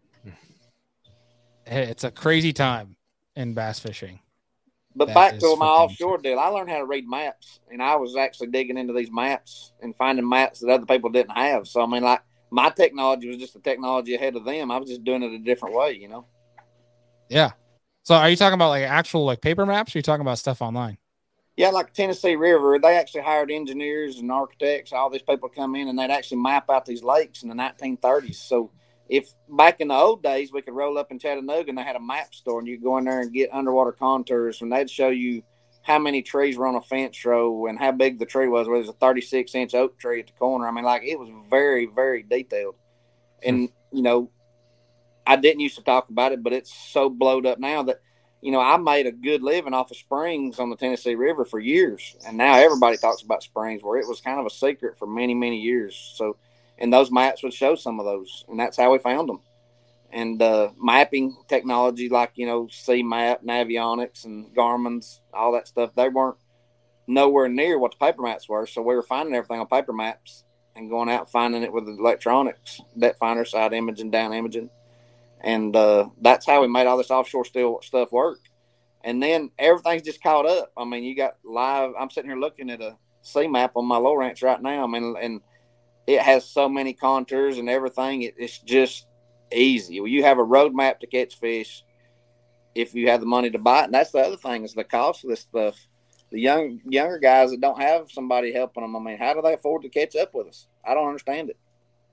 It's a crazy time in bass fishing. But that back to my offshore deal, I learned how to read maps, and I was actually digging into these maps and finding maps that other people didn't have. So, I mean, like, my technology was just the technology ahead of them. I was just doing it a different way, you know? Yeah. So are you talking about like actual like paper maps or are you talking about stuff online? Yeah, like Tennessee River, they actually hired engineers and architects. All these people come in and they'd actually map out these lakes in the nineteen thirties. So if back in the old days, we could roll up in Chattanooga and they had a map store and you go in there and get underwater contours and they'd show you how many trees were on a fence row and how big the tree was. Whether it was a thirty-six inch oak tree at the corner. I mean, like it was very, very detailed. And, you know, I didn't used to talk about it, but it's so blowed up now that, you know, I made a good living off of springs on the Tennessee River for years. And now everybody talks about springs where it was kind of a secret for many, many years. So, and those maps would show some of those. And that's how we found them. And uh, mapping technology like, you know, C-Map, Navionics, and Garmin's, all that stuff, they weren't nowhere near what the paper maps were. So we were finding everything on paper maps and going out and finding it with the electronics, depth finder, side imaging, down imaging. And uh, that's how we made all this offshore still stuff work. And then everything's just caught up. I mean, you got live. I'm sitting here looking at a sea map on my low ranch right now. I mean, and it has so many contours and everything. It, it's just easy. Well, you have a road map to catch fish if you have the money to buy it. And that's the other thing is the cost of this stuff. The young younger guys that don't have somebody helping them, I mean, how do they afford to catch up with us? I don't understand it.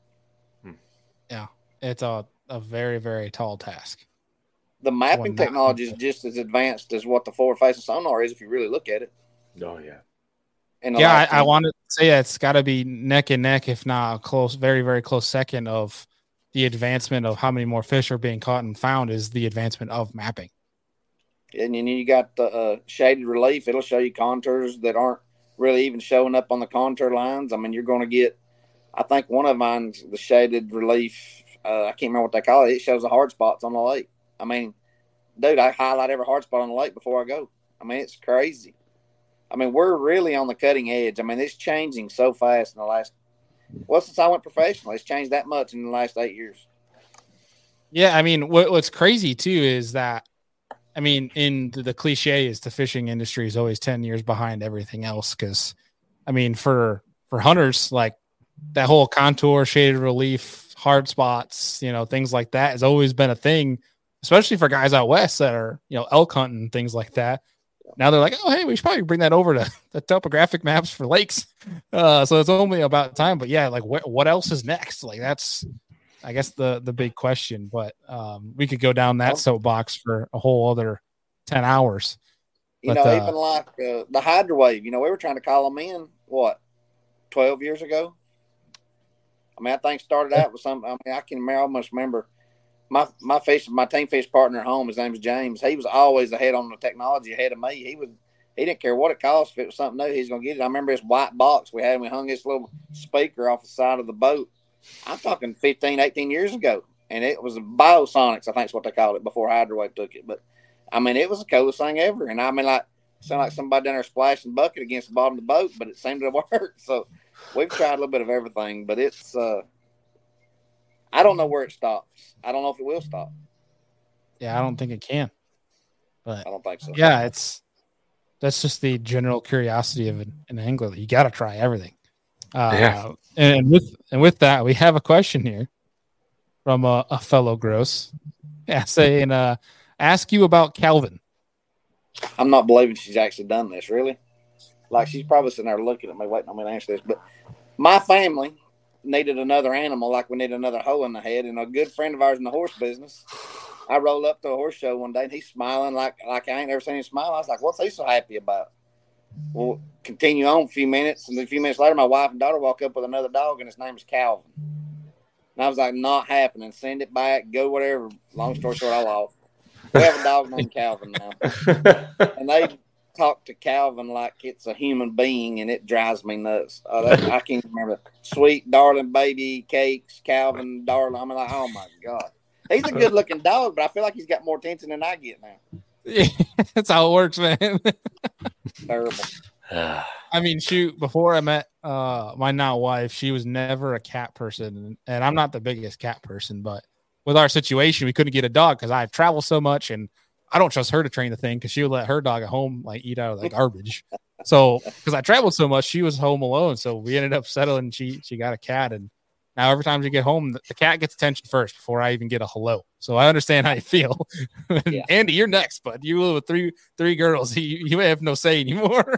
Yeah, it's a, a very, very tall task. The mapping technology is just as advanced as what the forward-facing sonar is if you really look at it. Oh, yeah. Yeah, I, I wanted to say that it's got to be neck and neck, if not a close, very, very close second of the advancement of how many more fish are being caught and found is the advancement of mapping. And then you got the uh, shaded relief. It'll show you contours that aren't really even showing up on the contour lines. I mean, you're going to get, I think one of mine's the shaded relief. Uh, I can't remember what they call it. It shows the hard spots on the lake. I mean, dude, I highlight every hard spot on the lake before I go. I mean, it's crazy. I mean, we're really on the cutting edge. I mean, it's changing so fast in the last, well, since I went professional, it's changed that much in the last eight years. Yeah, I mean, what, what's crazy, too, is that, I mean, in the, the cliche is the fishing industry is always ten years behind everything else. Because, I mean, for for hunters, like that whole contour, shaded relief, hard spots, you know, things like that has always been a thing, especially for guys out west that are, you know, elk hunting, things like that. Now they're like, oh, hey, we should probably bring that over to the topographic maps for lakes. Uh, so it's only about time. But yeah, like wh- what else is next? Like that's, I guess, the the big question. But um, we could go down that soapbox for a whole other ten hours. You but, know, uh, even like uh, the hydrowave, you know, we were trying to call them in, what, twelve years ago? I mean, I think started out with some, I mean, I can remember, I almost remember my my fish, my team fish partner at home, his name is James. He was always ahead on the technology, ahead of me. He was, he didn't care what it cost. If it was something new, he's going to get it. I remember this white box we had, and we hung this little speaker off the side of the boat. I'm talking fifteen, eighteen years ago. And it was Biosonics, I think is what they called it, before Hydrowave took it. But, I mean, it was the coolest thing ever. And, I mean, like, it sounded like somebody down there splashing bucket against the bottom of the boat, but it seemed to work. So, we've tried a little bit of everything. But it's, uh, I don't know where it stops. I don't know if it will stop. Yeah, I don't think it can. But I don't think so. Yeah, it's, that's just the general curiosity of an, an angler. You got to try everything. Uh, yeah. And with and with that, we have a question here from a, a fellow Gross. Yeah, saying, uh, ask you about Calvin. I'm not believing she's actually done this, really. Like, she's probably sitting there looking at me, waiting on me to answer this. But my family needed another animal like we need another hoe in the head. And a good friend of ours in the horse business, I rolled up to a horse show one day, and he's smiling like, like I ain't ever seen him smile. I was like, what's he so happy about? Well, continue on a few minutes, and a few minutes later, my wife and daughter walk up with another dog, and his name is Calvin. And I was like, not happening. Send it back. Go whatever. Long story short, I lost. We have a dog named Calvin now. And they talk to Calvin like it's a human being, and it drives me nuts. Uh, that, I can't remember. Sweet, darling, baby, cakes, Calvin, darling. I'm like, oh, my God. He's a good-looking dog, but I feel like he's got more attention than I get now. Yeah, that's how it works, man. Terrible. I mean, shoot, before I met uh, my now wife, she was never a cat person. And I'm not the biggest cat person, but with our situation, we couldn't get a dog because I travel so much and I don't trust her to train the thing because she would let her dog at home like eat out of the garbage. So because I traveled so much, she was home alone. So we ended up settling. She she got a cat, and now every time she get home, the, the cat gets attention first before I even get a hello. So I understand how you feel. Yeah. Andy, you're next, bud. You live with three three girls. You, you have no say anymore.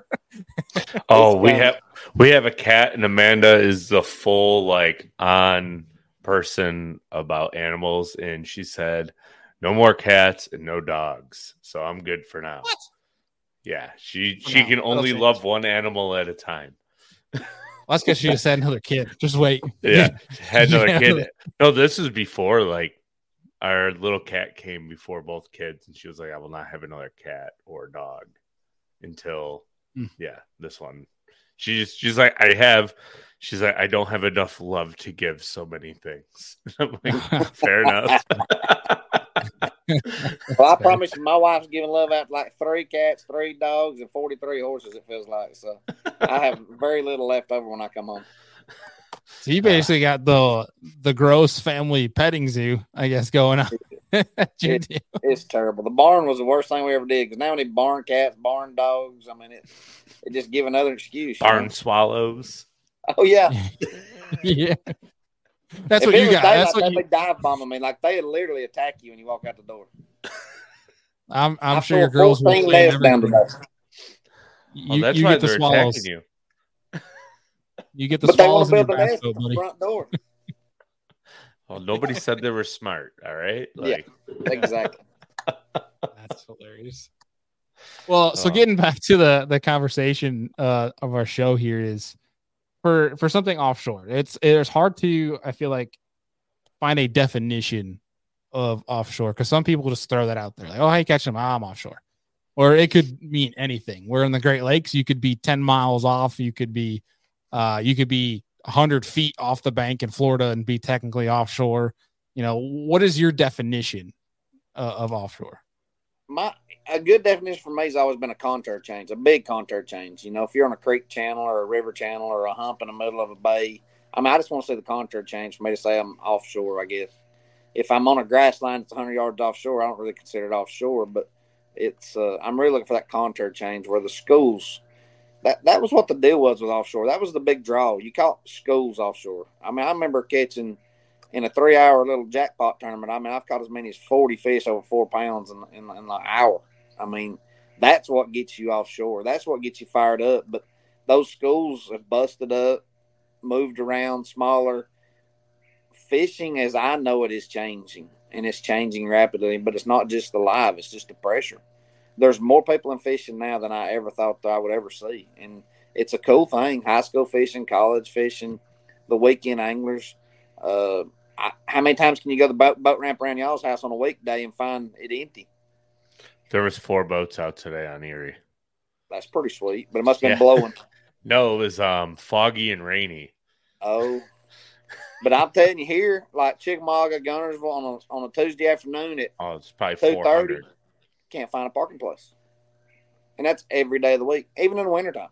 Oh, we have we have a cat, and Amanda is the full like on person about animals, and she said no more cats and no dogs. So I'm good for now. What? Yeah, she she no, can only love one animal at a time. Well, that's because she just had another kid. Just wait. Yeah, had another yeah. kid. No, this is before like our little cat came before both kids, and she was like, "I will not have another cat or dog until mm. yeah, this one." She's she's like, "I have." She's like, "I don't have enough love to give so many things." I'm like, fair enough. Well, I promise you, my wife's giving love out to like three cats, three dogs, and forty-three horses. It feels like so. I have very little left over when I come home. So you basically got the the gross family petting zoo, I guess, going on. it, it's terrible. The barn was the worst thing we ever did because now we need barn cats, barn dogs. I mean, it it just give another excuse. Barn know? swallows. Oh yeah, yeah. That's if what you got. Daylight, That's what they you. dive bomb. I mean, like they literally attack you when you walk out the door. I'm I'm I sure your girls will thing say down to that. Oh, You, that's you why get the they're swallows. attacking you. You get the But they swallows want in to your build the nest backboat, at the buddy. front door. Well, nobody said they were smart. All right. Like, yeah, exactly. That's hilarious. Well, so Oh. getting back to the the conversation uh, of our show here is for for something offshore. It's it's hard to I feel like find a definition of offshore because some people just throw that out there like, oh, hey, catch them, I'm offshore, or it could mean anything. We're in the Great Lakes. You could be ten miles off. You could be uh, you could be one hundred feet off the bank in Florida and be technically offshore. You know, what is your definition uh, of offshore? My a good definition for me has always been a contour change, a big contour change. You know, if you're on a creek channel or a river channel or a hump in the middle of a bay, I mean, I just want to see the contour change for me to say I'm offshore, I guess. If I'm on a grass line that's one hundred yards offshore, I don't really consider it offshore, but it's uh, I'm really looking for that contour change where the schools, that, that was what the deal was with offshore. That was the big draw. You caught schools offshore. I mean, I remember catching in a three-hour little jackpot tournament. I mean, I've caught as many as forty fish over four pounds in, in, in an hour. I mean, that's what gets you offshore. That's what gets you fired up. But those schools have busted up, moved around, smaller. Fishing, as I know it, is changing, and it's changing rapidly. But it's not just the live; it's just the pressure. There's more people in fishing now than I ever thought that I would ever see, and it's a cool thing. High school fishing, college fishing, the weekend anglers. Uh, I, how many times can you go to the boat, boat ramp around y'all's house on a weekday and find it empty? there was four boats out today on Erie. That's pretty sweet, but it must have been Yeah. blowing. No, it was um foggy and rainy. Oh, but I'm telling you here, like Chickamauga, Gunnersville on a on a Tuesday afternoon at Oh, it's probably two four thirty, hundred. can't find a parking place, and that's every day of the week, even in the wintertime.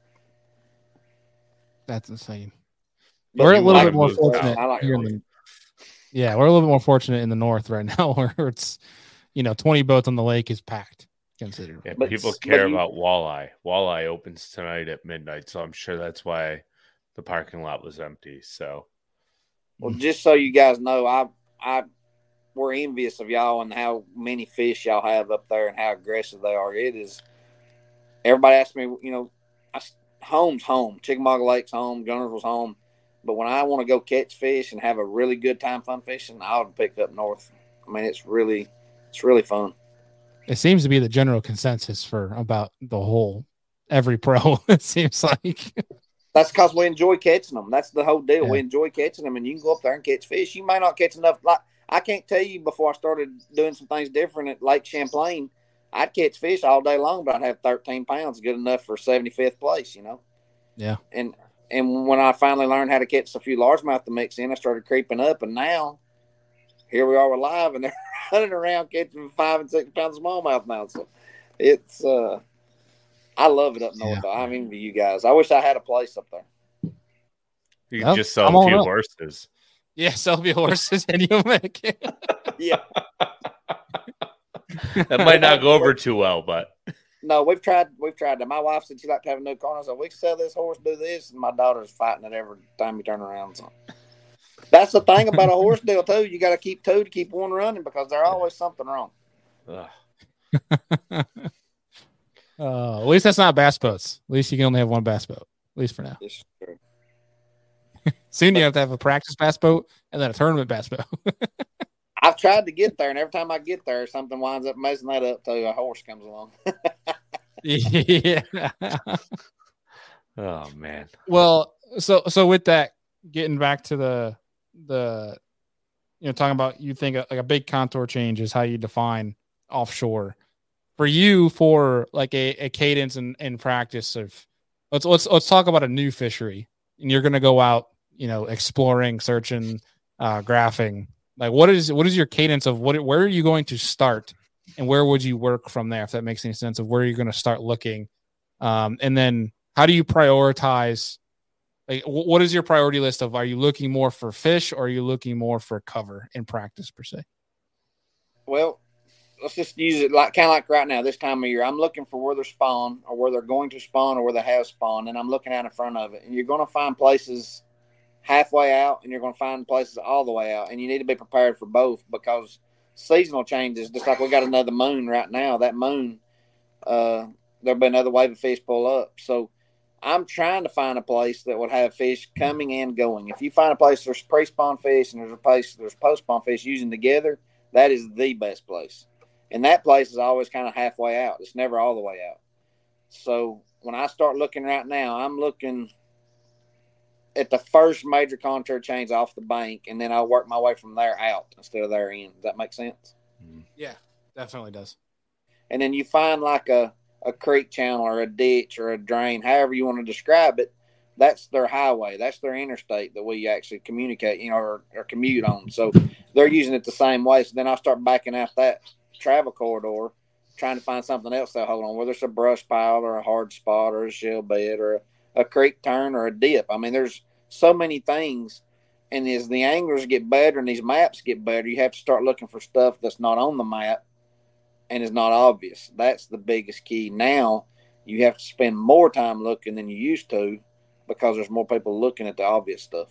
That's insane. But We're a you little wanna bit more move fortunate I like here in it. the, yeah, we're a little bit more fortunate in the north right now, where it's, you know, twenty boats on the lake is packed. Considered. Yeah, But- people but care you- about walleye. Walleye opens tonight at midnight, so I'm sure that's why the parking lot was empty. So Well, just so you guys know, I I we're envious of y'all and how many fish y'all have up there and how aggressive they are. It is. Everybody asks me, you know, I, home's home. Chickamauga Lake's home. Gunnersville's home. But when I want to go catch fish and have a really good time fun fishing, I would pick up north. I mean, it's really, it's really fun. It seems to be the general consensus for about the whole every pro. It seems like. That's because we enjoy catching them. That's the whole deal. Yeah. We enjoy catching them, and you can go up there and catch fish. You may not catch enough. Like I can't tell you before I started doing some things different at Lake Champlain, I'd catch fish all day long, but I'd have thirteen pounds, good enough for seventy-fifth place. You know. Yeah. And and when I finally learned how to catch a few largemouth to mix in, I started creeping up, and now here we are alive, and they're running around catching five and six pounds of smallmouth now. So it's uh. I love it up north. Yeah. I mean, you guys. I wish I had a place up there. you Well, can just sell I'm a all few up. horses. Yeah, Sylvia horses and you make it. Yeah. That might not go over too well, but No, we've tried. We've tried that. My wife said she'd like to have a new car. And I said, we can sell this horse, do this. And my daughter's fighting it every time we turn around. So that's the thing about a horse deal, too. You got to keep two to keep one running because there's always something wrong. ugh. Uh, at least that's not bass boats. At least you can only have one bass boat. At least for now. It's true. Soon you have to have a practice bass boat and then a tournament bass boat. I've tried to get there, and every time I get there, something winds up messing that up, too. A horse comes along. Yeah. Oh man. Well, so so with that, getting back to the the you know talking about you think a, like a big contour change is how you define offshore. For you, for like a, a cadence and, and practice of let's let's let's talk about a new fishery, and you're going to go out, you know, exploring, searching, uh, graphing. Like, what is what is your cadence of what? Where are you going to start, and where would you work from there? If that makes any sense, of where you're going to start looking, um, and then how do you prioritize? Like, what is your priority list of? Are you looking more for fish, or are you looking more for cover in practice per se? Well, let's just use it like kind of like right now, this time of year. I'm looking for where they're spawn, or where they're going to spawn, or where they have spawned, and I'm looking out in front of it. And you're going to find places halfway out, and you're going to find places all the way out, and you need to be prepared for both, because seasonal changes, just like we got another moon right now. That moon, uh, there'll be another wave of fish pull up. So I'm trying to find a place that would have fish coming and going. If you find a place there's pre-spawn fish and there's a place there's post-spawn fish using together, that is the best place. And that place is always kind of halfway out. It's never all the way out. So when I start looking right now, I'm looking at the first major contour change off the bank, and then I'll work my way from there out instead of there in. Does that make sense? Yeah, definitely does. And then you find like a, a creek channel or a ditch or a drain, however you want to describe it. That's their highway. That's their interstate that we actually communicate, you know, or, or commute on. So they're using it the same way. So then I'll start backing out that travel corridor, trying to find something else to hold on, whether it's a brush pile or a hard spot or a shell bed or a, a creek turn or a dip. I mean, there's so many things. And as the anglers get better and these maps get better, you have to start looking for stuff that's not on the map and is not obvious. That's the biggest key. Now you have to spend more time looking than you used to, because there's more people looking at the obvious stuff.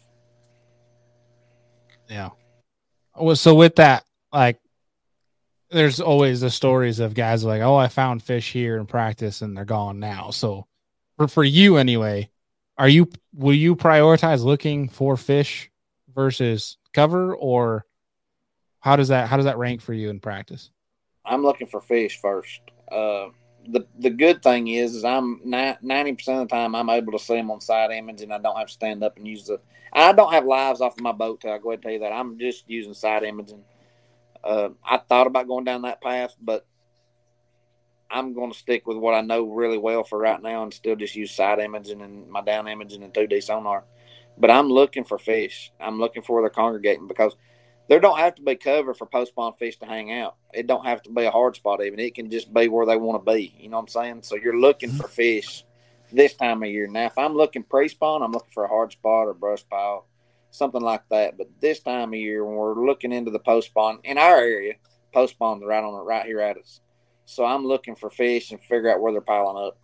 Yeah. Well, so with that, like, there's always the stories of guys like, oh, I found fish here in practice and they're gone now. So for, for you anyway, are you, will you prioritize looking for fish versus cover, or how does that, how does that rank for you in practice? I'm looking for fish first. Uh, the the good thing is, is I'm ninety percent of the time I'm able to see them on side image, and I don't have to stand up and use the. I don't have lives off of my boat. Till I go ahead and tell you that I'm just using side imaging. Uh, I thought about going down that path, but I'm going to stick with what I know really well for right now, and still just use side imaging and my down imaging and two D sonar. But I'm looking for fish. I'm looking for where they're congregating, because there don't have to be cover for post-spawn fish to hang out. It don't have to be a hard spot even. It can just be where they want to be. You know what I'm saying? So you're looking for fish this time of year. Now, if I'm looking pre-spawn, I'm looking for a hard spot or brush pile, something like that. But this time of year, when we're looking into the post-spawn, in our area, post-spawn's right on it, right here at us. So I'm looking for fish and figure out where they're piling up.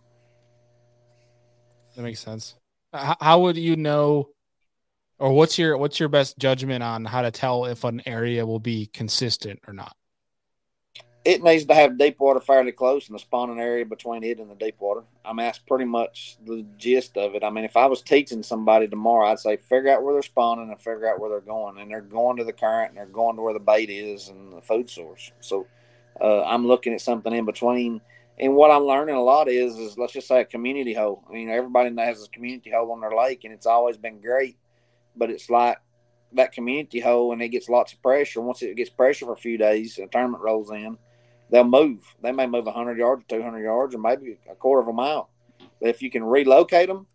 That makes sense. How, how would you know, or what's your what's your best judgment on how to tell if an area will be consistent or not? It needs to have deep water fairly close and the spawning area between it and the deep water. I mean, that's pretty much the gist of it. I mean, if I was teaching somebody tomorrow, I'd say figure out where they're spawning and figure out where they're going. And they're going to the current, and they're going to where the bait is and the food source. So uh, I'm looking at something in between. And what I'm learning a lot is, is let's just say a community hole. I mean, everybody has a community hole on their lake, and it's always been great. But it's like that community hole, and it gets lots of pressure. Once it gets pressure for a few days, a tournament rolls in, they'll move. They may move one hundred yards, two hundred yards, or maybe a quarter of a mile. But if you can relocate them,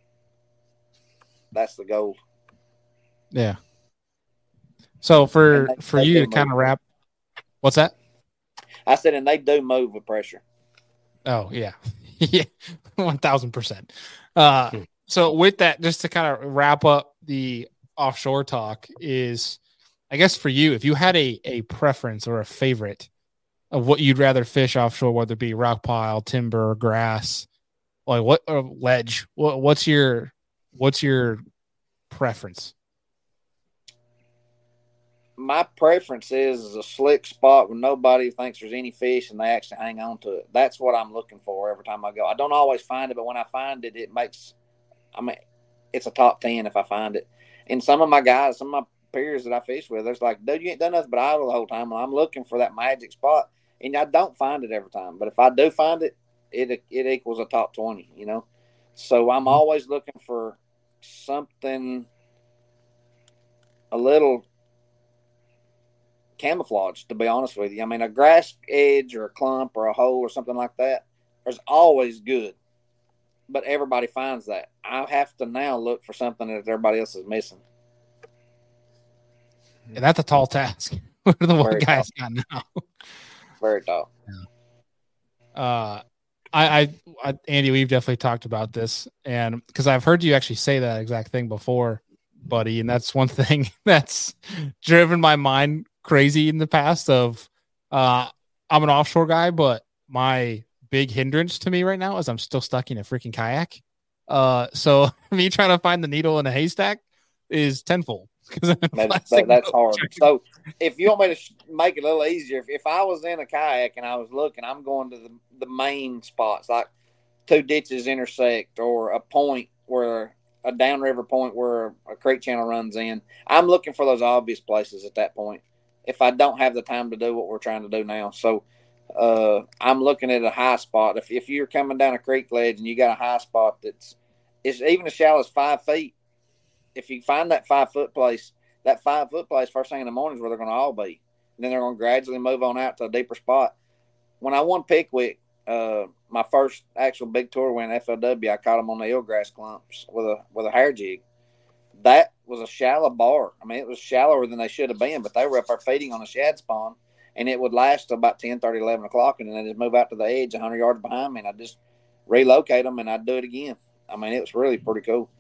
that's the goal. Yeah. So for they, for they you to kind of wrap, what's that? I said, and they do move with pressure. Oh yeah, yeah, one thousand percent. Uh, so with that, just to kind of wrap up the offshore talk, is I guess for you, if you had a a preference or a favorite of what you'd rather fish offshore, whether it be rock pile, timber, grass, like what or ledge, what what's your what's your preference? My preference is, is a slick spot where nobody thinks there's any fish and they actually hang on to it. That's what I'm looking for every time I go. I don't always find it, but when I find it, it makes, I mean, it's a top ten if I find it. And some of my guys, some of my peers that I fish with, they're like, dude, you ain't done nothing but idle the whole time. Well, I'm looking for that magic spot, and I don't find it every time. But if I do find it, it it equals a top twenty, you know? So I'm always looking for something a little camouflage, to be honest with you. I mean, a grass edge or a clump or a hole or something like that is always good, but everybody finds that. I have to now look for something that everybody else is missing. And that's a tall task. What are the one guys got now? Very tall. Yeah. Uh, I, I, I, Andy, we've definitely talked about this, and because I've heard you actually say that exact thing before, buddy, and that's one thing that's driven my mind crazy in the past. Of, uh, I'm an offshore guy, but my big hindrance to me right now is I'm still stuck in a freaking kayak. Uh, so me trying to find the needle in a haystack is tenfold. That's, that, that's hard. So if you want me to make it a little easier, if, if I was in a kayak and I was looking, I'm going to the, the main spots, like two ditches intersect or a point where a downriver point where a creek channel runs in. I'm looking for those obvious places at that point if I don't have the time to do what we're trying to do now. So uh, I'm looking at a high spot. If, if you're coming down a creek ledge and you got a high spot that's it's even as shallow as five feet, if you find that five foot place, that five foot place first thing in the morning is where they're going to all be. And then they're going to gradually move on out to a deeper spot. When I won Pickwick, uh, my first actual big tour win F L W, I caught them on the eelgrass clumps with a with a hair jig. That was a shallow bar. I mean, it was shallower than they should have been, but they were up there feeding on a shad spawn, and it would last till about ten thirty, eleven o'clock, and then they just move out to the edge one hundred yards behind me, and I'd just relocate them, and I'd do it again. I mean, it was really pretty cool.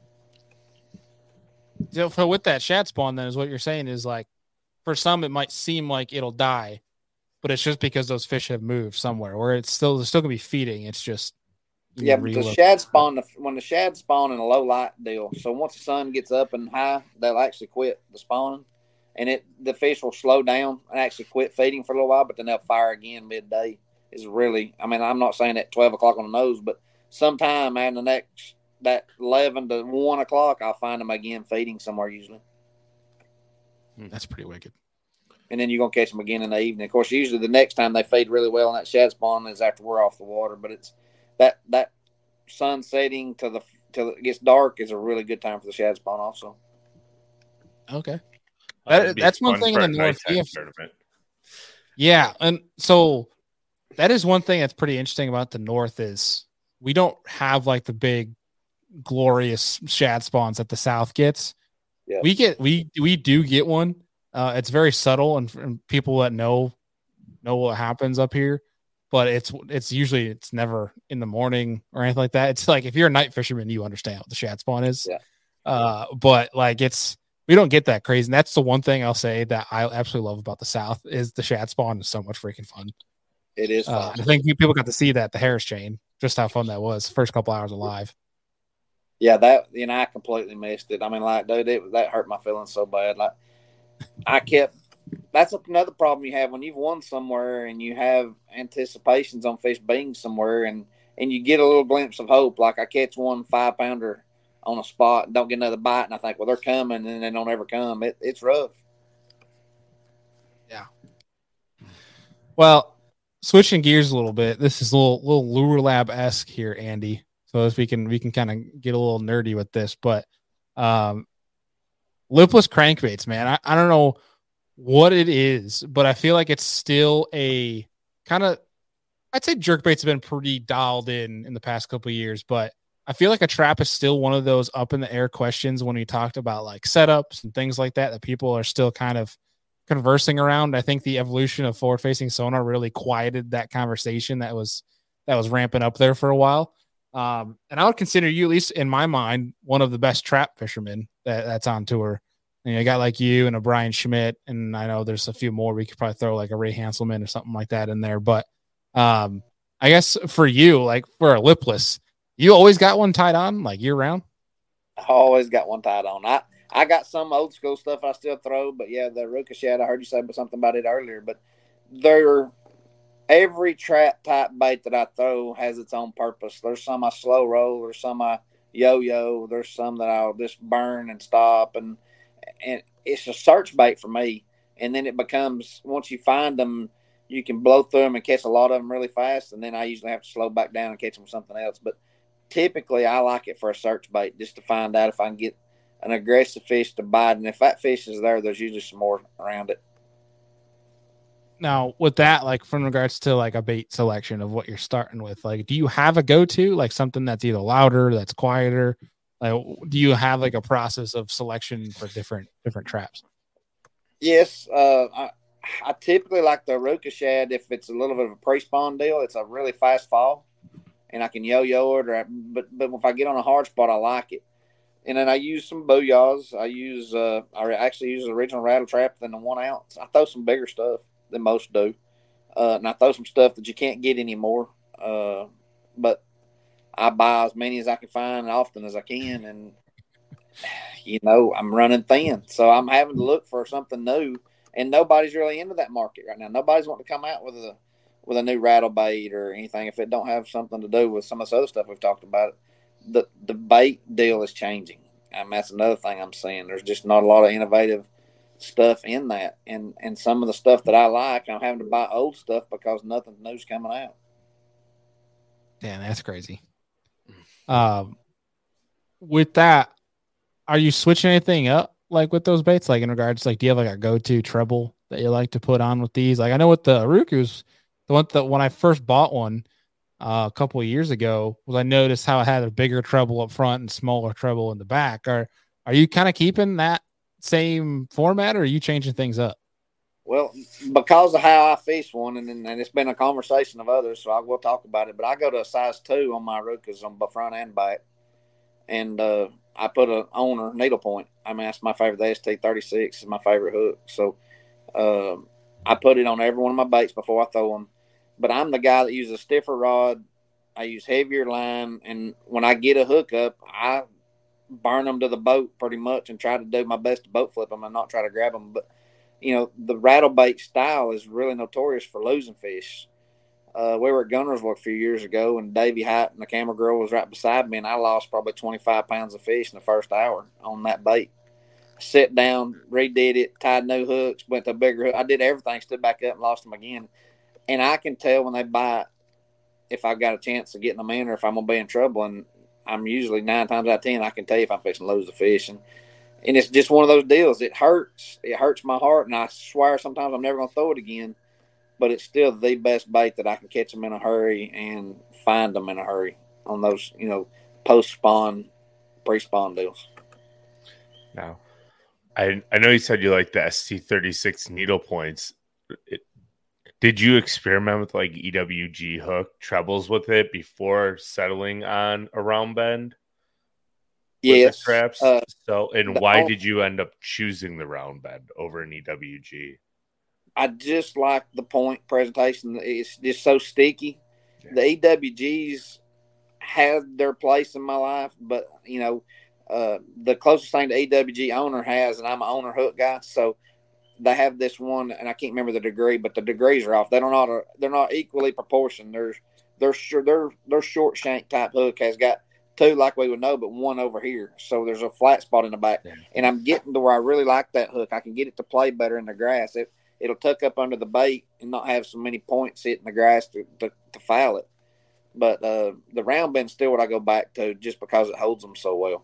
So, so with that shad spawn, then, is what you're saying is like, for some, it might seem like it'll die, but it's just because those fish have moved somewhere, where it's still, it's still gonna be feeding. It's just, yeah, but the shad spawn, when the shad spawn in a low light deal, so once the sun gets up and high, they'll actually quit the spawning, and it the fish will slow down and actually quit feeding for a little while, but then they'll fire again midday. Is really, I mean, I'm not saying at twelve o'clock on the nose, but sometime in the next. That eleven to one o'clock, I'll find them again feeding somewhere usually. That's pretty wicked. And then you're going to catch them again in the evening. Of course, usually the next time they feed really well on that shad spawn is after we're off the water. But it's that that sun setting to the till it gets dark is a really good time for the shad spawn also. Okay. That, that's one thing in the north. Have, yeah. And so that is one thing that's pretty interesting about the north is we don't have like the big glorious shad spawns that the south gets. Yeah. We get we we do get one. Uh, it's very subtle, and, and people that know know what happens up here. But it's it's usually it's never in the morning or anything like that. It's like if you're a night fisherman, you understand what the shad spawn is. Yeah. Uh, but like it's we don't get that crazy. And that's the one thing I'll say that I absolutely love about the south is the shad spawn is so much freaking fun. It is fun. Uh, I think people got to see that the Harris chain. Just how fun that was. First couple hours alive. Yeah, that you know, I completely missed it. I mean, like, dude, it, that hurt my feelings so bad. Like, I kept. That's another problem you have when you've won somewhere and you have anticipations on fish being somewhere, and and you get a little glimpse of hope. Like I catch one five pounder on a spot and don't get another bite, and I think, well, they're coming, and they don't ever come. It, it's rough. Yeah. Well. Switching gears a little bit, this is a little little Lure Lab esque here, Andy. So if we can we can kind of get a little nerdy with this, but um, lipless crankbaits, man. I, I don't know what it is, but I feel like it's still a kind of. I'd say jerkbaits have been pretty dialed in in the past couple of years, but I feel like a trap is still one of those up in the air questions when we talked about like setups and things like that that people are still kind of conversing around. I think the evolution of forward facing sonar really quieted that conversation that was that was ramping up there for a while. Um, and I would consider you, at least in my mind, one of the best trap fishermen that, that's on tour. And you got like you and a Brian Schmidt, and I know there's a few more. We could probably throw like a Ray Hanselman or something like that in there. But um, I guess for you, like for a lipless, you always got one tied on like year round. I always got one tied on. I I got some old school stuff I still throw, but yeah, the Ruka shad, I heard you say something about it earlier, but they're every trap type bait that I throw has its own purpose. There's some I slow roll, there's some I yo-yo, there's some that I'll just burn and stop, and and it's a search bait for me. And then it becomes, once you find them, you can blow through them and catch a lot of them really fast, and then I usually have to slow back down and catch them with something else. But typically I like it for a search bait just to find out if I can get an aggressive fish to bite, and if that fish is there, there's usually some more around it. Now, with that, like from regards to like a bait selection of what you're starting with, like, do you have a go-to, like something that's either louder, that's quieter? Like, do you have like a process of selection for different different traps? Yes, uh, I, I typically like the Aruka shad if it's a little bit of a pre-spawn deal. It's a really fast fall, and I can yo-yo it. Or, but but if I get on a hard spot, I like it. And then I use some booyahs. I use uh, I actually use the original rattle trap than the one ounce. I throw some bigger stuff than most do, uh, and I throw some stuff that you can't get anymore. Uh, but I buy as many as I can find, often as I can, and you know I'm running thin, so I'm having to look for something new. And nobody's really into that market right now. Nobody's wanting to come out with a with a new rattle bait or anything if it don't have something to do with some of this other stuff we've talked about. The the bait deal is changing. I mean, that's another thing I'm seeing. There's just not a lot of innovative stuff in that, and and some of the stuff that I like, I'm having to buy old stuff because nothing new's coming out. Damn, that's crazy. Um, with that, are you switching anything up like with those baits? Like in regards, to, like, do you have like a go-to treble that you like to put on with these? Like I know with the Arukus, the one that when I first bought one uh, a couple of years ago, was I noticed how it had a bigger treble up front and smaller treble in the back. Are are you kind of keeping that same format, or are you changing things up? Well, because of how I fish one, and, and it's been a conversation of others, so I will talk about it. But I go to a size two on my Arukas on the front and back, and uh, I put an owner needle point. I mean, that's my favorite. The S T thirty-six is my favorite hook. So uh, I put it on every one of my baits before I throw them. But I'm the guy that uses a stiffer rod. I use heavier line, and when I get a hook up, I burn them to the boat pretty much and try to do my best to boat flip them and not try to grab them. But you know, the rattle bait style is really notorious for losing fish. Uh, we were at Gunnersville a few years ago, and Davey Hite and the camera girl was right beside me, and I lost probably twenty-five pounds of fish in the first hour on that bait. I sat down, redid it, tied new hooks, went to a bigger hook. I did everything, stood back up and lost them again. And I can tell when they bite if I've got a chance of getting them in or if I'm going to be in trouble. And I'm usually nine times out of ten, I can tell you if I'm fixing to lose the fish. And And it's just one of those deals. It hurts. It hurts my heart, and I swear sometimes I'm never going to throw it again. But it's still the best bait that I can catch them in a hurry and find them in a hurry on those, you know, post-spawn, pre-spawn deals. Now, I I know you said you like the S T thirty-six needle points. It, did you experiment with like E W G hook trebles with it before settling on a round bend? Yes. Traps. Uh, so, and why did you end up choosing the round bend over an E W G? I just like the point presentation. It's just so sticky. Yeah. The E W Gs had their place in my life, but you know, uh, the closest thing to E W G owner has, and I'm an owner hook guy, so they have this one, and I can't remember the degree, but the degrees are off. They're not they're not equally proportioned. There's their their their short shank type hook has got two like we would know, but one over here. So there's a flat spot in the back. Yeah. And I'm getting to where I really like that hook. I can get it to play better in the grass. It, it'll tuck up under the bait and not have so many points hitting the grass to, to, to foul it. But uh, the round bend's still what I go back to just because it holds them so well.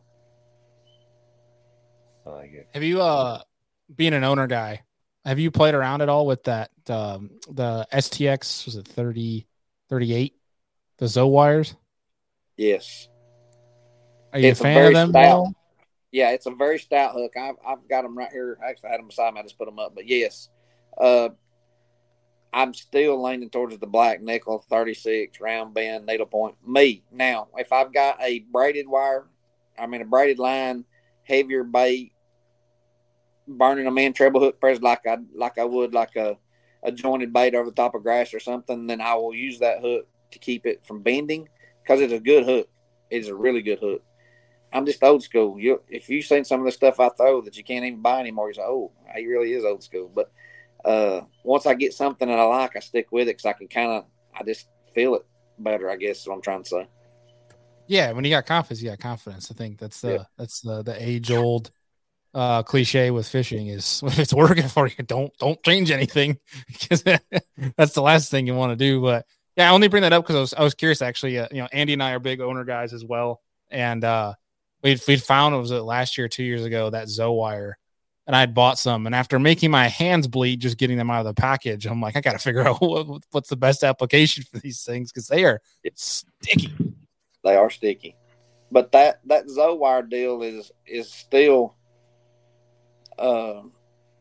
I like it. Have you, uh, being an owner guy, have you played around at all with that, um, the S T X, was it thirty, thirty-eight, the Zoe wires? Yes. Are you it's a fan of them? Stout, yeah, it's a very stout hook. I've, I've got them right here. Actually, I had them beside me. I just put them up. But yes, uh, I'm still leaning towards the black nickel thirty-six round bend needle point. Me now, if I've got a braided wire, I mean a braided line, heavier bait, burning them in treble hook press like I like I would like a, a jointed bait over the top of grass or something, then I will use that hook to keep it from bending because it's a good hook. It's a really good hook. I'm just old school. You, if you've seen some of the stuff I throw that you can't even buy anymore, you say, oh, he really is old school. But uh, once I get something that I like, I stick with it because I can kind of, I just feel it better, I guess is what I'm trying to say. Yeah, when you got confidence, you got confidence. I think that's the yeah. that's the the age old uh, cliche with fishing is if it's working for you, don't don't change anything because that's the last thing you want to do. But yeah, I only bring that up because I was I was curious actually. Uh, you know, Andy and I are big owner guys as well, and uh, we we found it was it last year, two years ago that Zoe wire, and I had bought some, and after making my hands bleed just getting them out of the package, I'm like, I got to figure out what, what's the best application for these things because they are sticky. They are sticky, but that that Zoe wire deal is is still, uh,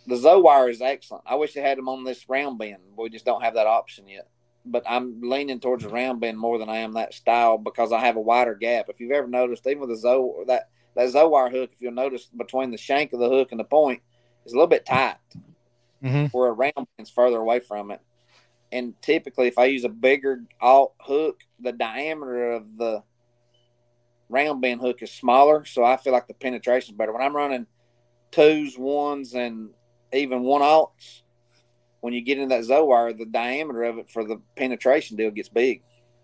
the Zowire is excellent. I wish they had them on this round bend. We just don't have that option yet. But I'm leaning towards the round bend more than I am that style because I have a wider gap. If you've ever noticed, even with the Zow that that Zowire hook, if you'll notice between the shank of the hook and the point, is a little bit tight, mm-hmm. where a round bend's further away from it. And typically, if I use a bigger alt hook, the diameter of the round bend hook is smaller, so I feel like the penetration is better. When I'm running twos, ones, and even one alts, when you get into that Zowire, the diameter of it for the penetration deal gets big.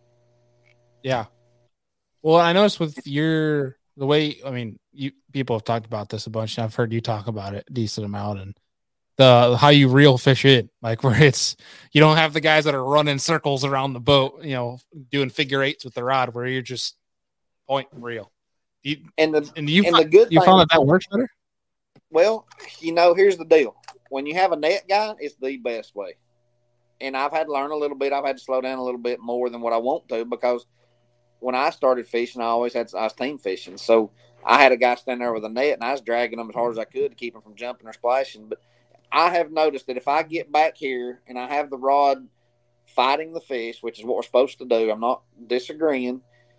Yeah. Well, I noticed with your the way, I mean, you people have talked about this a bunch, and I've heard you talk about it a decent amount, and the how you reel fish in, like where it's you don't have the guys that are running circles around the boat, you know, doing figure eights with the rod, where you're just point and reel. You, and the and you and find, the good you thing, found that that works better. Well, you know, here's the deal: when you have a net guy, it's the best way. And I've had to learn a little bit. I've had to slow down a little bit more than what I want to because when I started fishing, I always had I was team fishing, so I had a guy stand there with a net, and I was dragging them as hard as I could to keep them from jumping or splashing. But I have noticed that if I get back here and I have the rod fighting the fish, which is what we're supposed to do, I'm not disagreeing,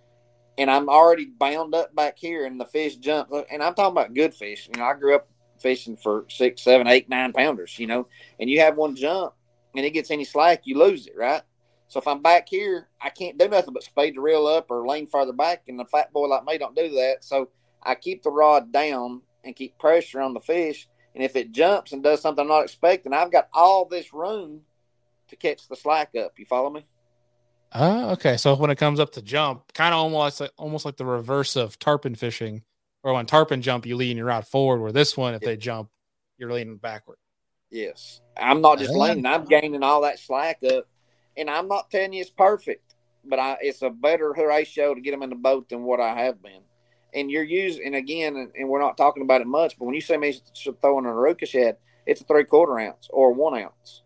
and I'm already bound up back here and the fish jump, and I'm talking about good fish. You know, I grew up fishing for six, seven, eight, nine pounders, you know, and you have one jump and it gets any slack, you lose it, right? So if I'm back here, I can't do nothing but spade the reel up or lean further back, and a fat boy like me don't do that. So I keep the rod down and keep pressure on the fish. And if it jumps and does something I'm not expecting, I've got all this room to catch the slack up. You follow me? Oh, okay. So when it comes up to jump, kind of almost like almost like the reverse of tarpon fishing, or when tarpon jump, you lean your rod forward. Where this one, if yeah. they jump, you're leaning backward. Yes, I'm not just uh, leaning; I'm gaining all that slack up, and I'm not telling you it's perfect, but I, it's a better ratio to get them in the boat than what I have been. And you're using, and again, and, and we're not talking about it much, but when you say me throwing an Aruka shad, it's a three quarter ounce or one ounce.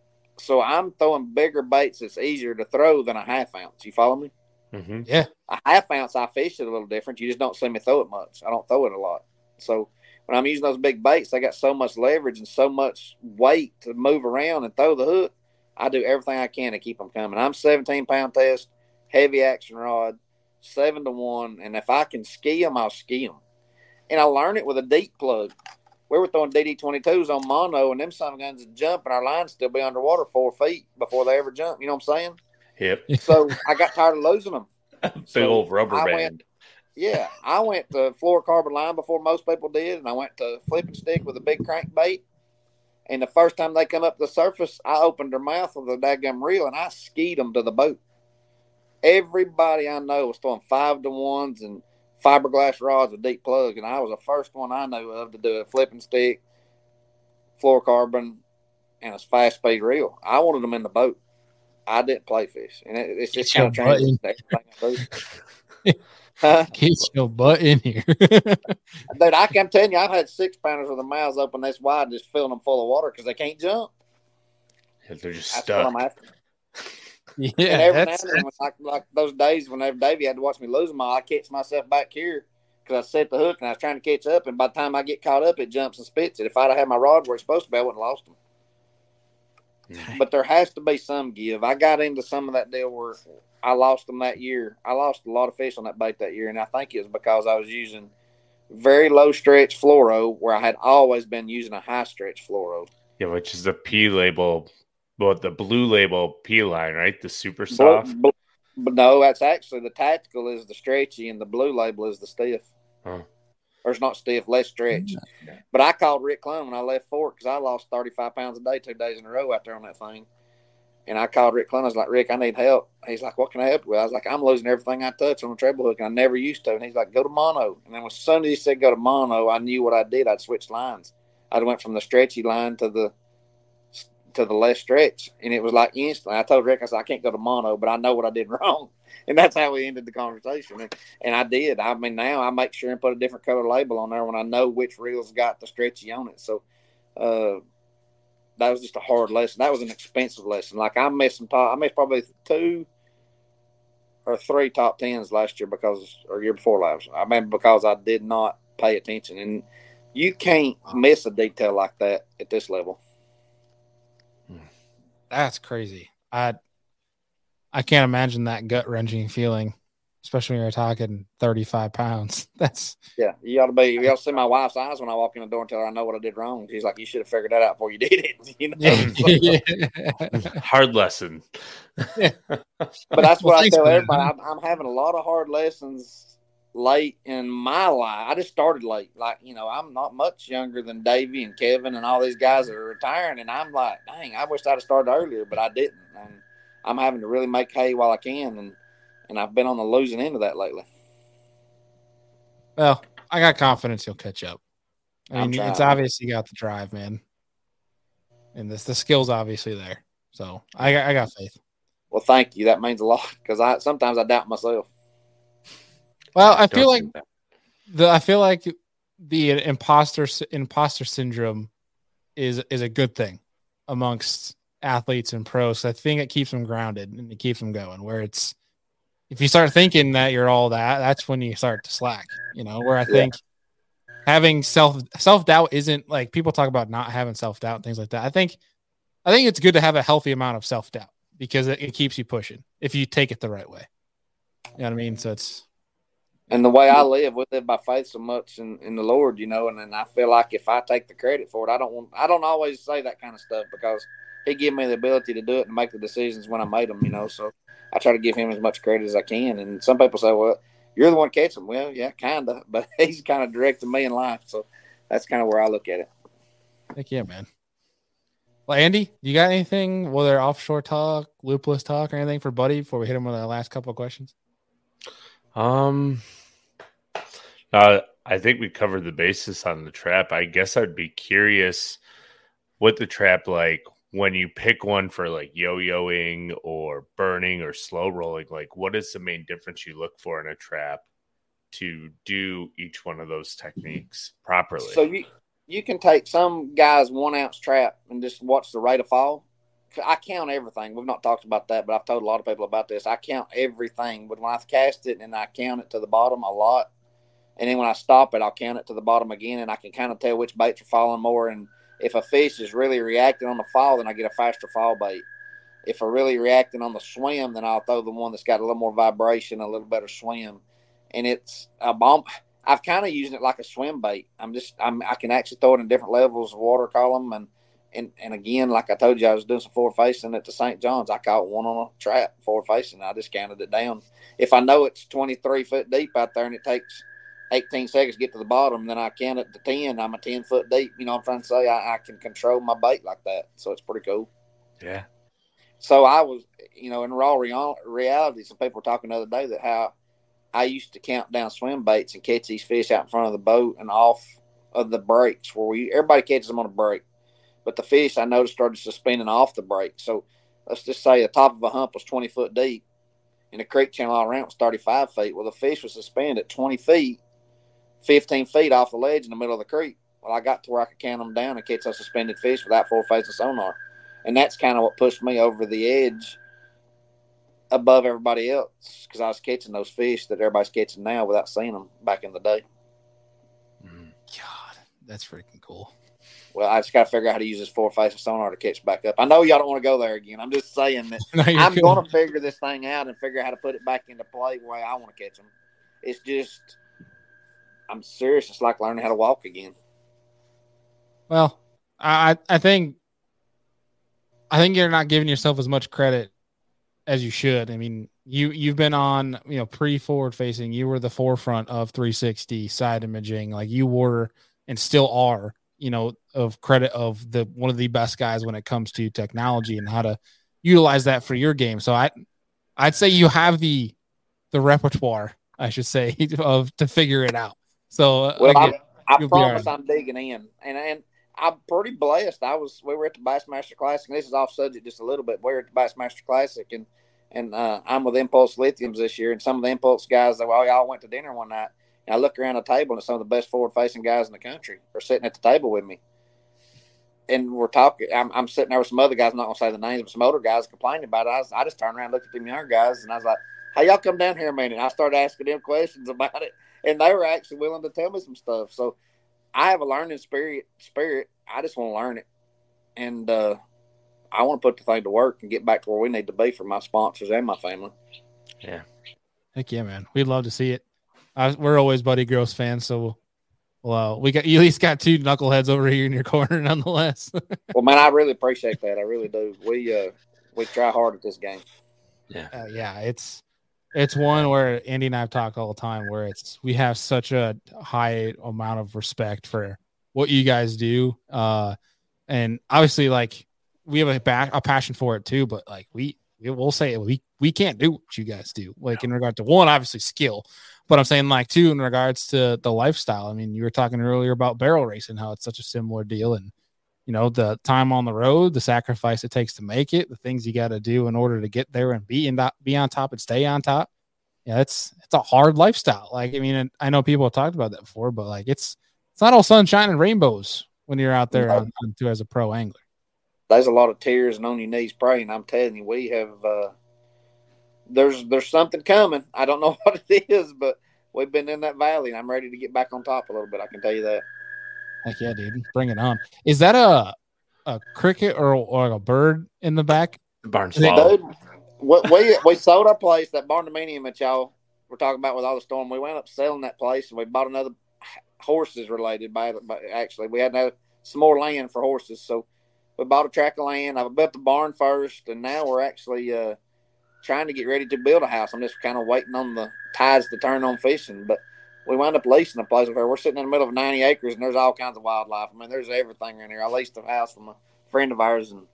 So I'm throwing bigger baits that's easier to throw than a half ounce. You follow me? Mm-hmm. Yeah. A half ounce, I fish it a little different. You just don't see me throw it much. I don't throw it a lot. So when I'm using those big baits, they got so much leverage and so much weight to move around and throw the hook. I do everything I can to keep them coming. I'm seventeen pound test, heavy action rod, seven to one. And if I can ski them, I'll ski them. And I learned it with a deep plug. We were throwing D D twenty-twos on mono, and them son guns would jump, and our lines still be underwater four feet before they ever jump. You know what I'm saying? Yep. So I got tired of losing them. Big so old rubber I band. Went, yeah, I went to fluorocarbon line before most people did, and I went to flipping stick with a big crankbait. And the first time they come up to the surface, I opened their mouth with a daggum reel, and I skied them to the boat. Everybody I know was throwing five to ones and fiberglass rods with deep plugs, and I was the first one I knew of to do a flipping stick, fluorocarbon, and a fast speed reel. I wanted them in the boat. I didn't play fish, and it, it's just kind of changed everything I do. Huh? Get your butt in here. Dude, I can tell you, I've had six pounders with their mouths open this wide, just filling them full of water because they can't jump. Yeah, they're just that's stuck. What I'm after. Yeah, and every now and then, like, like those days whenever Davey had to watch me lose them all, I catch myself back here because I set the hook and I was trying to catch up, and by the time I get caught up, it jumps and spits it. If I'd have had my rod where it's supposed to be, I wouldn't have lost them. Mm-hmm. But there has to be some give. I got into some of that deal where I lost them that year. I lost a lot of fish on that bait that year, and I think it was because I was using very low stretch fluoro where I had always been using a high stretch fluoro. Yeah, which is the P label, well, the blue label P line, right? The super soft. Blue, blue, no, that's actually the tactical is the stretchy, and the blue label is the stiff. Huh. Or it's not stiff, less stretch. Yeah. But I called Rick Clun when I left Fort because I lost thirty-five pounds a day two days in a row out there on that thing. And I called Rick Clun. I was like, Rick, I need help. He's like, what can I help you with? I was like, I'm losing everything I touch on a treble hook, and I never used to. And he's like, go to mono. And then as soon as he said go to mono, I knew what I did. I'd switch lines. I went from the stretchy line to the to the less stretch, and it was like instantly. I told Rick, I said, I can't go to mono, but I know what I did wrong. And that's how we ended the conversation. And, and I did. I mean, now I make sure and put a different color label on there when I know which reel's got the stretchy on it. So uh, that was just a hard lesson. That was an expensive lesson. Like I missed some top. I missed probably two or three top tens last year because, or year before last. I remember because I did not pay attention. And you can't miss a detail like that at this level. That's crazy. I I can't imagine that gut wrenching feeling, especially when you're talking thirty-five pounds. That's yeah. You ought to be. You ought to see my wife's eyes when I walk in the door and tell her I know what I did wrong. She's like, "You should have figured that out before you did it." You know, yeah. Hard lesson. Yeah. But that's what well, I tell everybody. I'm, I'm having a lot of hard lessons late in my life. I just started late. Like, you know, I'm not much younger than Davey and Kevin and all these guys that are retiring. And I'm like, dang, I wish I'd have started earlier, but I didn't. And I'm having to really make hay while I can. And, and I've been on the losing end of that lately. Well, I got confidence he'll catch up. I mean, it's obvious you got the drive, man. And this, the skill's obviously there. So I got, I got faith. Well, thank you. That means a lot because I sometimes I doubt myself. Well, I feel like the I feel like the imposter imposter syndrome is is a good thing amongst athletes and pros. I think it keeps them grounded and it keeps them going. Where it's if you start thinking that you're all that, that's when you start to slack. You know, where I think yeah. having self self doubt isn't like people talk about not having self doubt and things like that. I think I think it's good to have a healthy amount of self doubt because it, it keeps you pushing if you take it the right way. You know what I mean? So it's. And the way I live, we live by faith so much in, in the Lord, you know, and, and I feel like if I take the credit for it, I don't want, I don't always say that kind of stuff because he gave me the ability to do it and make the decisions when I made them, you know, so I try to give him as much credit as I can. And some people say, well, you're the one catching them. Well, yeah, kind of, but he's kind of directing me in life. So that's kind of where I look at it. Heck yeah, man. Well, Andy, you got anything, whether offshore talk, loopless talk, or anything for Buddy before we hit him with our last couple of questions? Um, uh, I think we covered the basis on the trap. I guess I'd be curious what the trap like when you pick one for like yo-yoing or burning or slow rolling. Like, what is the main difference you look for in a trap to do each one of those techniques properly? So you you can take some guys one ounce trap and just watch the rate of fall. I count everything. We've not talked about that, but I've told a lot of people about this. I count everything. But when I cast it and I count it to the bottom a lot, and then when I stop it, I'll count it to the bottom again, and I can kind of tell which baits are falling more. And if a fish is really reacting on the fall, then I get a faster fall bait. If I'm really reacting on the swim, then I'll throw the one that's got a little more vibration, a little better swim. And it's a bomb. I've kind of used it like a swim bait. I'm just, I'm, I can actually throw it in different levels of water column. And, and, and again, like I told you, I was doing some forward facing at the Saint John's. I caught one on a trap forward facing. I just counted it down. If I know it's twenty-three foot deep out there and it takes eighteen seconds to get to the bottom, then I count it to ten. I'm a ten foot deep. You know what I'm trying to say? I, I can control my bait like that. So it's pretty cool. Yeah. So I was, you know, in raw real, reality, some people were talking the other day that how I used to count down swim baits and catch these fish out in front of the boat and off of the breaks where we, everybody catches them on a break. But the fish I noticed started suspending off the break. So let's just say the top of a hump was twenty foot deep and the creek channel all around was thirty-five feet. Well, the fish was suspended at twenty feet, fifteen feet off the ledge in the middle of the creek. Well, I got to where I could count them down and catch those suspended fish without forward facing sonar. And that's kind of what pushed me over the edge above everybody else because I was catching those fish that everybody's catching now without seeing them back in the day. God, that's freaking cool. Well, I just got to figure out how to use this forward facing sonar to catch back up. I know y'all don't want to go there again. I'm just saying that no, I'm going to figure this thing out and figure out how to put it back into play the way I want to catch them. It's just, I'm serious. It's like learning how to walk again. Well, I I think I think you're not giving yourself as much credit as you should. I mean, you you've been on, you know, pre forward facing. You were the forefront of three sixty side imaging. Like you were and still are, you know, of credit of the one of the best guys when it comes to technology and how to utilize that for your game. So I I'd say you have the the repertoire, I should say, of to figure it out. So well, again, I, I promise right. I'm digging in, and and I'm pretty blessed. I was we were at the Bassmaster Classic, and this is off subject just a little bit. We were at the Bassmaster Classic, and and uh, I'm with Impulse Lithiums this year, and some of the Impulse guys, well, y'all went to dinner one night, and I look around the table, and some of the best forward-facing guys in the country are sitting at the table with me, and we're talking. I'm, I'm sitting there with some other guys. I'm not gonna say the names, but some older guys complaining about it. I, was, I just turned around, and looked at them younger guys, and I was like, "Hey, y'all come down here a minute." I started asking them questions about it, and they were actually willing to tell me some stuff. So I have a learning spirit. Spirit. I just want to learn it, and uh, I want to put the thing to work and get back to where we need to be for my sponsors and my family. Yeah. Heck yeah, man. We'd love to see it. I, we're always Buddy Gross fans, so well, we got you at least got two knuckleheads over here in your corner, nonetheless. Well, man, I really appreciate that. I really do. We uh, we try hard at this game. Yeah, uh, yeah. It's it's one where Andy and I have talked all the time. Where it's we have such a high amount of respect for what you guys do, uh, and obviously, like we have a back a passion for it too. But like we we'll say we we can't do what you guys do. Like in regard to one, obviously skill. But I'm saying like two in regards to the lifestyle. I mean, you were talking earlier about barrel racing, how it's such a similar deal, and you know the time on the road, the sacrifice it takes to make it, the things you got to do in order to get there and be in be on top and stay on top. Yeah, it's it's a hard lifestyle. Like I mean, I know people have talked about that before, but like it's it's not all sunshine and rainbows when you're out there on, on to as a pro angler. There's a lot of tears and on your knees praying. I'm telling you, we have. Uh, There's there's something coming. I don't know what it is, but we've been in that valley, and I'm ready to get back on top a little bit. I can tell you that. Heck yeah, dude! Bring it on. Is that a a cricket or, or a bird in the back? Barn swallow. Dude, we we sold our place, that barndominium that y'all were talking about with all the storm. We wound up selling that place, and we bought another horses related by, by actually we had to have some more land for horses, so we bought a tract of land. I built the barn first, and now we're actually. Uh, trying to get ready to build a house. I'm just kind of waiting on the tides to turn on fishing, but we wound up leasing a place where we're sitting in the middle of ninety acres and there's all kinds of wildlife. I mean, there's everything in here. I leased a house from a friend of ours, and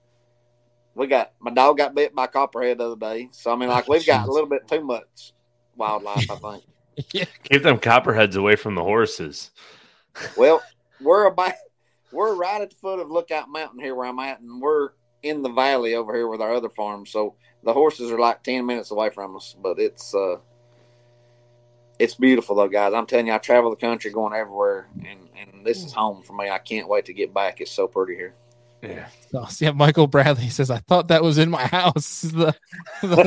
we got, my dog got bit by a copperhead the other day. So, I mean, like we've got a little bit too much wildlife, I think. Yeah. Keep them copperheads away from the horses. Well, we're about, we're right at the foot of Lookout Mountain here where I'm at, and we're in the valley over here with our other farm. So the horses are like ten minutes away from us, but it's, uh, it's beautiful though, guys. I'm telling you, I travel the country going everywhere, and, and this is home for me. I can't wait to get back. It's so pretty here. Yeah. So, yeah, Michael Bradley says, I thought that was in my house. The, the,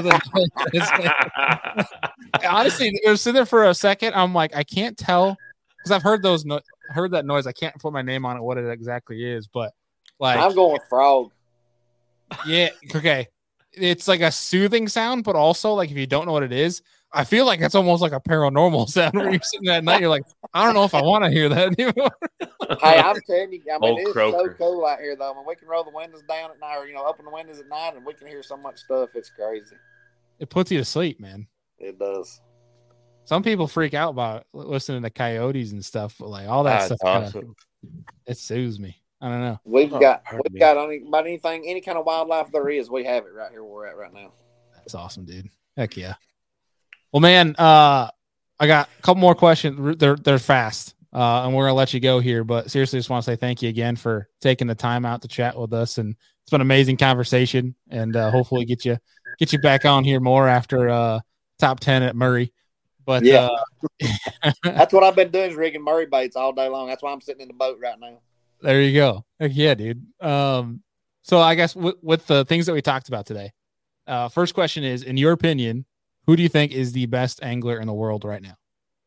the, honestly, it was sitting there for a second. I'm like, I can't tell because I've heard those, no- heard that noise. I can't put my name on it, what it exactly is, but like, I'm going with frog. Yeah. Okay. It's like a soothing sound, but also like if you don't know what it is, I feel like it's almost like a paranormal sound where you're sitting at night. You're like, I don't know if I want to hear that anymore. Hey, I'm telling you, I mean, Old it's croaker. so cool out here, though. I mean, we can roll the windows down at night, or you know, open the windows at night, and we can hear so much stuff. It's crazy. It puts you to sleep, man. It does. Some people freak out about listening to coyotes and stuff, but like all that That's stuff, kinda, awesome. it soothes me. I don't know. We've Oh, got pardon we've me. got any, about anything, any kind of wildlife there is, we have it right here where we're at right now. That's awesome, dude. Heck yeah. Well, man, uh, I got a couple more questions. They're they're fast, uh, and we're gonna let you go here. But seriously, just want to say thank you again for taking the time out to chat with us, and it's been an amazing conversation. And uh, hopefully get you get you back on here more after uh, top ten at Murray. But Yeah. uh, That's what I've been doing is rigging Murray baits all day long. That's why I'm sitting in the boat right now. there you go. Heck yeah, dude. Um, so I guess with, with the things that we talked about today, uh, first question is, in your opinion, who do you think is the best angler in the world right now?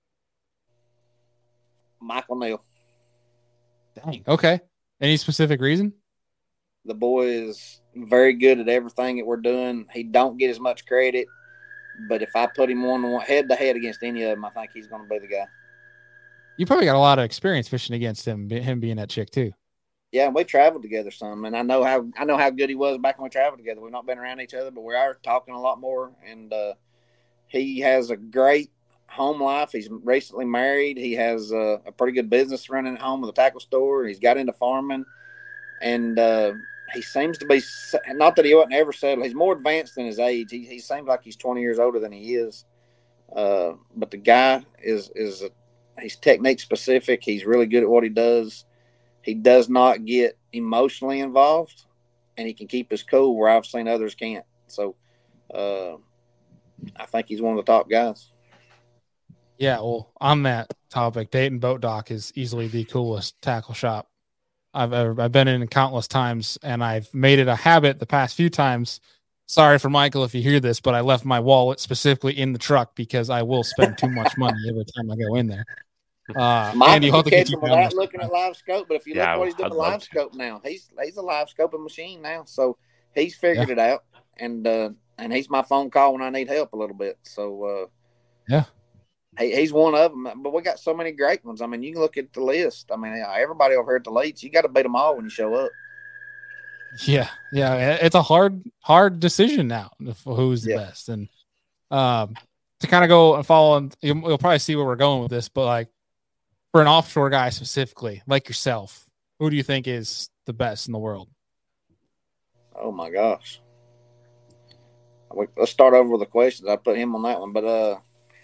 Michael Neal. Dang. Okay. Any specific reason? The boy is very good at everything that we're doing. He don't get as much credit, but if I put him one head to head against any of them, I think he's going to be the guy. You probably got a lot of experience fishing against him, be- him being that chick too. Yeah, we traveled together some, and I know how I know how good he was back when we traveled together. We've not been around each other, but we are talking a lot more. And uh, he has a great home life. He's recently married. He has uh, a pretty good business running at home with a tackle store. He's got into farming, and uh, he seems to be not that he wouldn't ever settle. He's more advanced than his age. He he seems like he's twenty years older than he is. Uh, but the guy is is a, he's technique specific. He's really good at what he does. He does not get emotionally involved, and he can keep his cool where I've seen others can't. So uh, I think he's one of the top guys. Yeah, well, on that topic, Dayton Boat Dock is easily the coolest tackle shop I've ever I've been in countless times, and I've made it a habit the past few times. Sorry for Michael if you hear this, but I left my wallet specifically in the truck because I will spend too much money every time I go in there. Uh, Mike, Andy, you hope to catch get you him down without this looking at time. live scope, but if you Yeah, look what he's doing I'd with love live to. scope now, he's he's a live scoping machine now. So he's figured Yeah. it out, and uh, and he's my phone call when I need help a little bit. So uh, Yeah. he, he's one of them. But we got so many great ones. I mean, you can look at the list. I mean, everybody over here at the Leeds, you got to beat them all when you show up. Yeah, yeah, it's a hard, hard decision now for who's the Yeah. best, and um, to kind of go and follow. And you'll, you'll probably see where we're going with this, but like for an offshore guy specifically, like yourself, who do you think is the best in the world? Oh my gosh. Let's start over with the questions. I put him on that one, but uh,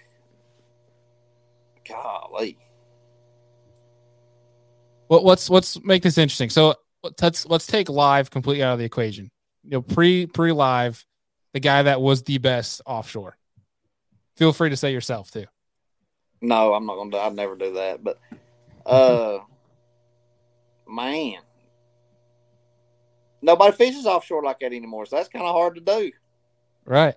golly. Well, let's let's make this interesting. So let's let's take live completely out of the equation. You know, pre pre live, the guy that was the best offshore. Feel free to say yourself too. No, I'm not gonna do. I'd never do that. But uh, man, nobody fishes offshore like that anymore, so that's kind of hard to do. Right.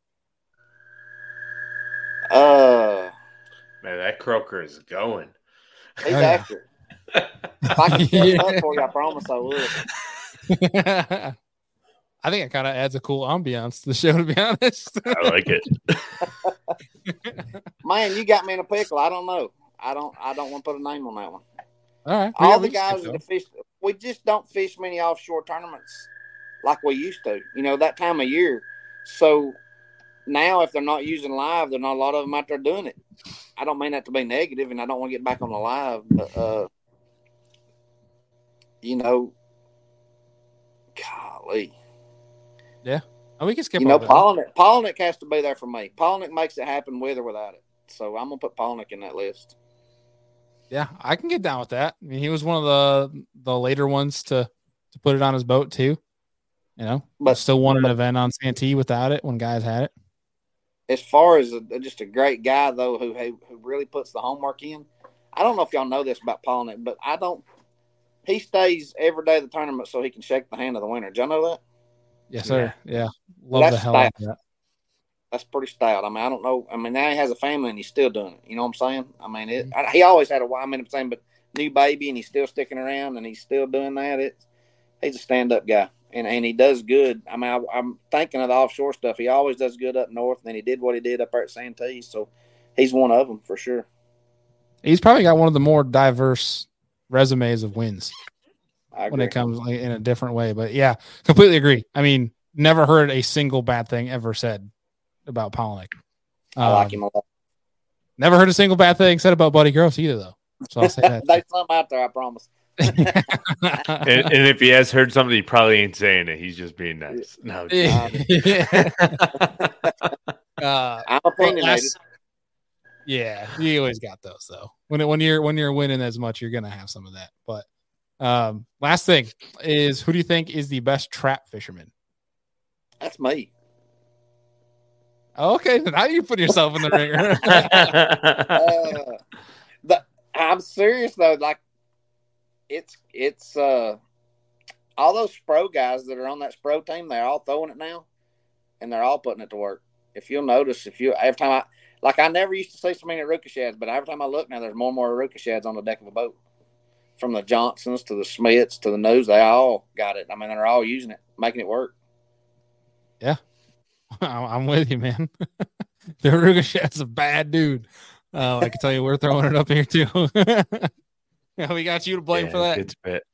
Uh, Man, that croaker is going. he's Oh, yeah. after it. If I could set it up for you, I promise I would. I think it kind of adds a cool ambiance to the show, to be honest. I like it. Man, you got me in a pickle. I don't know. I don't. I don't want to put a name on that one. All right. All Yeah, the we can guys skip that fish, we just don't fish many offshore tournaments like we used to. You know, that time of year. So now, if they're not using live, there's not a lot of them out there doing it. I don't mean that to be negative, and I don't want to get back on the live, but uh, you know, golly. Yeah. Oh, we can skip You know, over that. Polnick, Polnick has to be there for me. Polnick makes it happen with or without it. So I'm gonna put Polnick in that list. Yeah, I can get down with that. I mean, he was one of the the later ones to to put it on his boat too. You know, but still won an event on Santee without it when guys had it. As far as a, just a great guy though, who who really puts the homework in. I don't know if y'all know this about Polnick, but I don't. He stays every day of the tournament so he can shake the hand of the winner. Did y'all know that? Yes, sir. Yeah, yeah. Love That's the hell out of that. That's pretty stout. I mean, I don't know. I mean, now he has a family and he's still doing it. You know what I'm saying? I mean, it, I, he always had a. I mean, I'm saying, but new baby and he's still sticking around and he's still doing that. It's he's a stand up guy and and he does good. I mean, I, I'm thinking of the offshore stuff. He always does good up north, and then he did what he did up there at Santee. So he's one of them for sure. He's probably got one of the more diverse resumes of wins I when agree. it comes like, in a different way. But yeah, completely agree. I mean, never heard a single bad thing ever said about Polnick. I Um, like him a lot. Never heard a single bad thing said about Buddy Gross either, though. So I'll say that. There's something out there, I promise. and, and if he has heard something, he probably ain't saying it. He's just being nice. No, Yeah. uh, I'm opinionated. last- yeah, you always got those though. When it, when you're when you're winning as much, you're gonna have some of that. But um, last thing is, who do you think is the best trap fisherman? That's me. Okay, now you put yourself in the ringer. uh, the, I'm serious though. Like it's it's uh all those Spro guys that are on that Spro team, they're all throwing it now, and they're all putting it to work. If you'll notice, if you every time I like, I never used to see so many Aruka shads, but every time I look now, there's more and more Aruka shads on the deck of a boat. From the Johnsons to the Smiths to the News, they all got it. I mean, they're all using it, making it work. Yeah, I'm with you, man. The Aruga Shad's a bad dude. Uh, I can tell you, we're throwing it up here too. Yeah, we got you to blame yeah, for that. It's bit.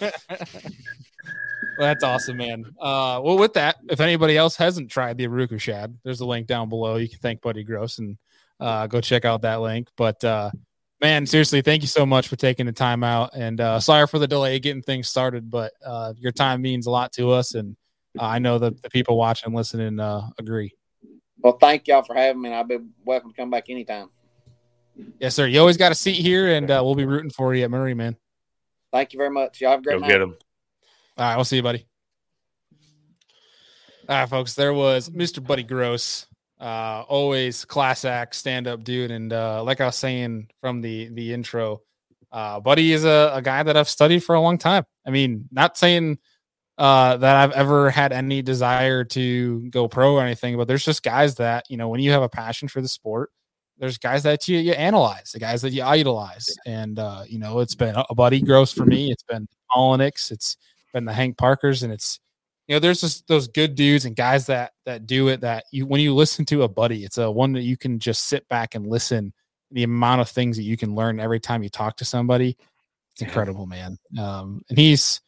Well, that's awesome, man. Uh, well, with that, if anybody else hasn't tried the Aruka Shad, there's a link down below. You can thank Buddy Gross and uh, go check out that link. But uh, man, seriously, thank you so much for taking the time out. And uh, sorry for the delay getting things started, but uh, your time means a lot to us, and uh, I know that the people watching and listening uh, agree. Well, thank y'all for having me, and I'll be welcome to come back anytime. Yes, sir. You always got a seat here, and uh, we'll be rooting for you at Murray, man. Thank you very much. Y'all have a great Go night. get him. All right, we'll see you, buddy. All right, folks, there was Mister Buddy Gross. Uh, always class act, stand-up dude. And uh, like I was saying from the the intro, uh, Buddy is a, a guy that I've studied for a long time. I mean, not saying uh, that I've ever had any desire to go pro or anything, but there's just guys that, you know, when you have a passion for the sport, there's guys that you, you analyze, the guys that you idolize. And, uh, you know, it's been a Buddy Gross for me. It's been Olenix. It's been the Hank Parkers. And it's, you know, there's just those good dudes and guys that, that do it, that you, when you listen to a Buddy, it's a one that you can just sit back and listen. The amount of things that you can learn every time you talk to somebody. It's incredible, man. Um, and he's,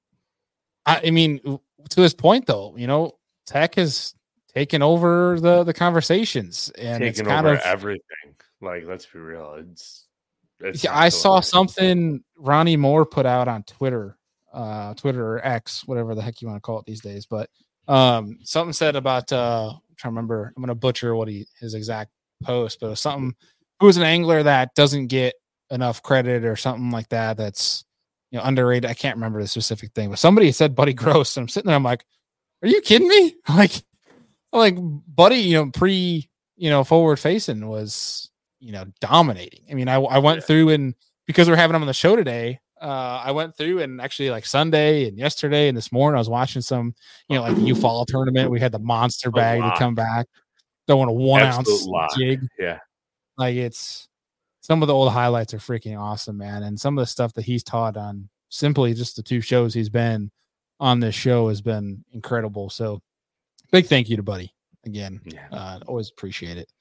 I, I mean, to his point though, you know, Tech has taken over the, the conversations and taking it's kind over of everything. Like, let's be real. It's, it's yeah, I saw something Ronnie Moore put out on Twitter, uh, Twitter or X, whatever the heck you want to call it these days. But um, something said about, uh, I'm trying to remember, I'm going to butcher what he, his exact post, but it was something, who is an angler that doesn't get enough credit or something like that. That's, you know, underrated. I can't remember the specific thing, but somebody said Buddy Gross, and I'm sitting there. I'm like, are you kidding me? Like, like Buddy, you know, pre, you know, forward facing was, you know, dominating. I mean, I, I went yeah. through and because we're having him on the show today, uh, I went through and actually like Sunday and yesterday and this morning I was watching some, you know, like the U Fall tournament. We had the monster bag to come back, throwing a one Absolute ounce lock. jig. Yeah. Like it's, some of the old highlights are freaking awesome, man. And some of the stuff that he's taught on simply just the two shows he's been on this show has been incredible. So big thank you to Buddy again. Yeah. Uh, always appreciate it.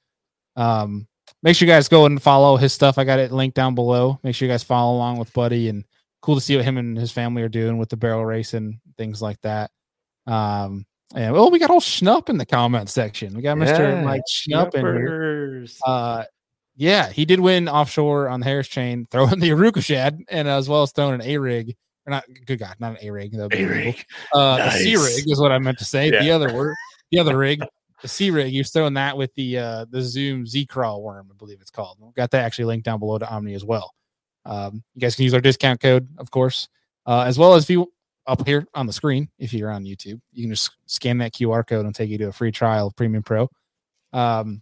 Um, make sure you guys go and follow his stuff. I got it linked down below. Make sure you guys follow along with Buddy, and cool to see what him and his family are doing with the barrel racing, things like that. Um, and well, we got old Schnupp in the comment section. We got Mister Yeah, Mike Schnupp in here. Uh, Yeah, he did win offshore on the Harris chain, throwing the Aruka shad, and as well as throwing an A rig. Or not, good God, not an A rig. A rig. Uh, nice. The C rig is what I meant to say. Yeah. The other word, the other rig, the C rig. You're throwing that with the uh, the Zoom Z Crawl worm, I believe it's called. We've got that actually linked down below to Omni as well. Um, you guys can use our discount code, of course, uh, as well as if you up here on the screen. If you're on YouTube, you can just scan that Q R code and take you to a free trial of Premium Pro. Um,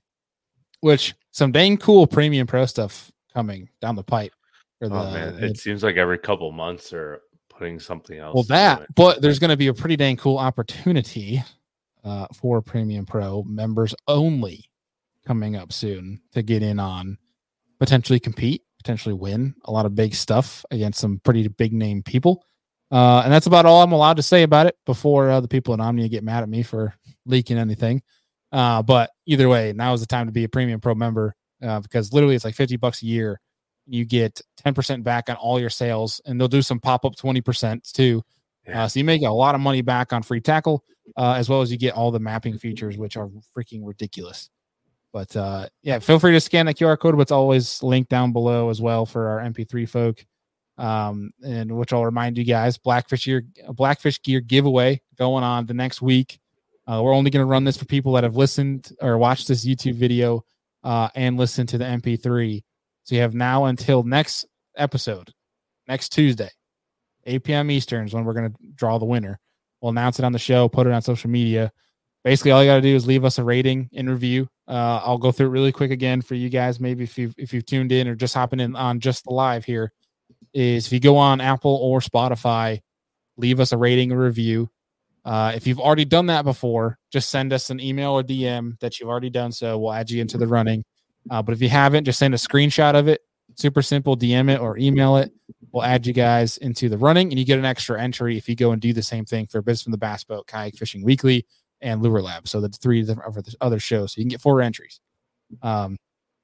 which some dang cool Premium Pro stuff coming down the pipe. For the, oh man, it, it seems like every couple months they're putting something else. Well, that, but there's going to be a pretty dang cool opportunity uh, for Premium Pro members only coming up soon to get in on, potentially compete, potentially win a lot of big stuff against some pretty big name people. Uh, and that's about all I'm allowed to say about it before uh, the people at Omnia get mad at me for leaking anything. Uh, but either way, now is the time to be a Premium Pro member uh, because literally it's like fifty bucks a year. You get ten percent back on all your sales, and they'll do some pop-up twenty percent too. Yeah. Uh, so you make a lot of money back on free tackle, uh, as well as you get all the mapping features, which are freaking ridiculous. But uh, yeah, feel free to scan that Q R code, but it's always linked down below as well for our M P three folk. Um, and which I'll remind you guys, Blackfish Gear, Blackfish Gear giveaway going on the next week. Uh, we're only going to run this for people that have listened or watched this YouTube video uh, and listened to the M P three. So you have now until next episode, next Tuesday, eight p.m. Eastern is when we're going to draw the winner. We'll announce it on the show, put it on social media. Basically, all you got to do is leave us a rating and review. Uh, I'll go through it really quick again for you guys. Maybe if you if you've tuned in or just hopping in on just the live here, is if you go on Apple or Spotify, leave us a rating or review. Uh, if you've already done that before, just send us an email or D M that you've already done so. We'll add you into the running. Uh, but if you haven't, just send a screenshot of it. Super simple. D M it or email it. We'll add you guys into the running, and you get an extra entry if you go and do the same thing for Biz from the Bass Boat, Kayak Fishing Weekly, and Lure Lab. So that's three of the other shows. So you can get four entries. Um,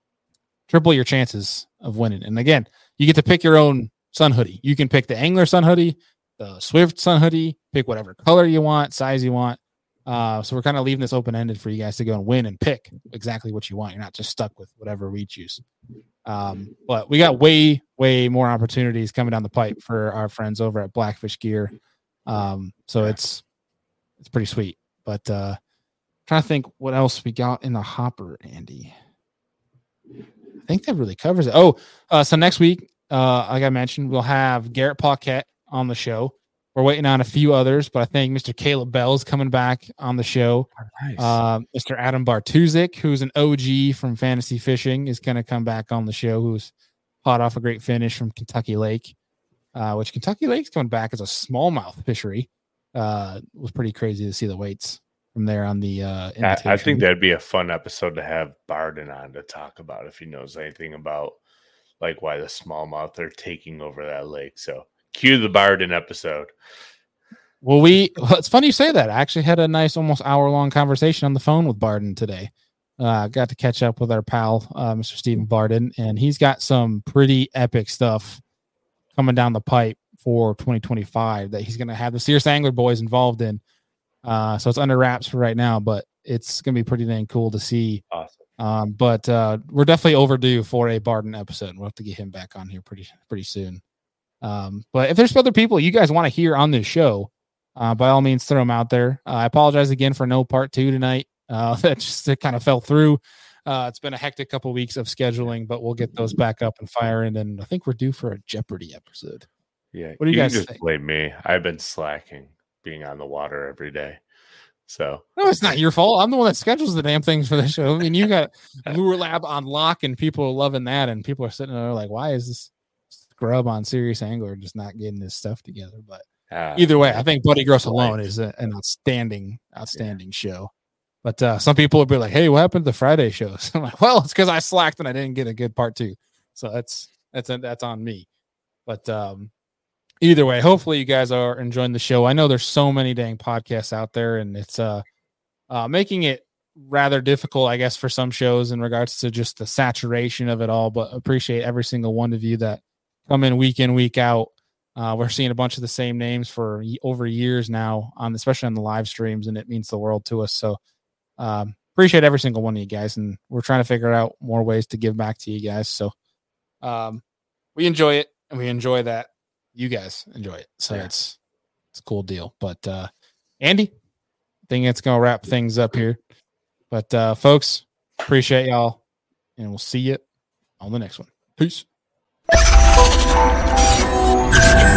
triple your chances of winning. And again, you get to pick your own sun hoodie. You can pick the Angler sun hoodie, the Swift sun hoodie, pick whatever color you want, size you want. Uh, so we're kind of leaving this open-ended for you guys to go and win and pick exactly what you want. You're not just stuck with whatever we choose. Um, but we got way, way more opportunities coming down the pipe for our friends over at Blackfish Gear. Um, so it's, it's pretty sweet, but, uh, trying to think what else we got in the hopper, Andy. I think that really covers it. Oh, uh, so next week, uh, like I mentioned, we'll have Garrett Paquette on the show. We're waiting on a few others, but I think Mister Caleb Bell is coming back on the show. Oh, nice. Uh, Mister Adam Bartuzik, who's an O G from Fantasy Fishing, is going to come back on the show, who's hot off a great finish from Kentucky Lake, uh, which Kentucky Lake's coming back as a smallmouth fishery. Uh, it was pretty crazy to see the weights from there on the uh, I, I think that'd be a fun episode to have Barden on to talk about if he knows anything about like why the smallmouth are taking over that lake. So cue the Barden episode. Well, we well, it's funny you say that. I actually had a nice almost hour long conversation on the phone with Barden today. Uh, got to catch up with our pal, uh, Mister Stephen Barden, and he's got some pretty epic stuff coming down the pipe for twenty twenty-five that he's going to have the Serious Angler boys involved in. Uh, so it's under wraps for right now, but it's going to be pretty dang cool to see. Awesome. Um, but uh, we're definitely overdue for a Barden episode. We'll have to get him back on here pretty pretty soon. Um, but if there's other people you guys want to hear on this show, uh, by all means, throw them out there. Uh, I apologize again for no part two tonight. Uh, that just it kind of fell through. Uh, it's been a hectic couple weeks of scheduling, but we'll get those back up and firing. And I think we're due for a Jeopardy episode. Yeah. What do you, you guys just think? Blame me. I've been slacking being on the water every day. So no, it's not your fault. I'm the one that schedules the damn things for the show. I mean, you got Lure Lab on lock, and people are loving that, and people are sitting there like, "Why is this scrub on Serious Angler just not getting this stuff together?" But uh, either way, I think Buddy Gross Alone is a, an outstanding, outstanding yeah. show. But uh, some people will be like, "Hey, what happened to the Friday shows?" I'm like, "Well, it's because I slacked and I didn't get a good part two, so that's that's that's on me." But um, either way, hopefully you guys are enjoying the show. I know there's so many dang podcasts out there, and it's uh, uh, making it rather difficult, I guess, for some shows in regards to just the saturation of it all. But appreciate every single one of you that come in week in, week out. Uh, we're seeing a bunch of the same names for over years now, on especially on the live streams, and it means the world to us. So um, appreciate every single one of you guys, and we're trying to figure out more ways to give back to you guys. So um, we enjoy it, and we enjoy that you guys enjoy it. So yeah. it's it's a cool deal. But uh, Andy, I think it's gonna wrap things up here. But uh, folks, appreciate y'all, and we'll see you on the next one. Peace.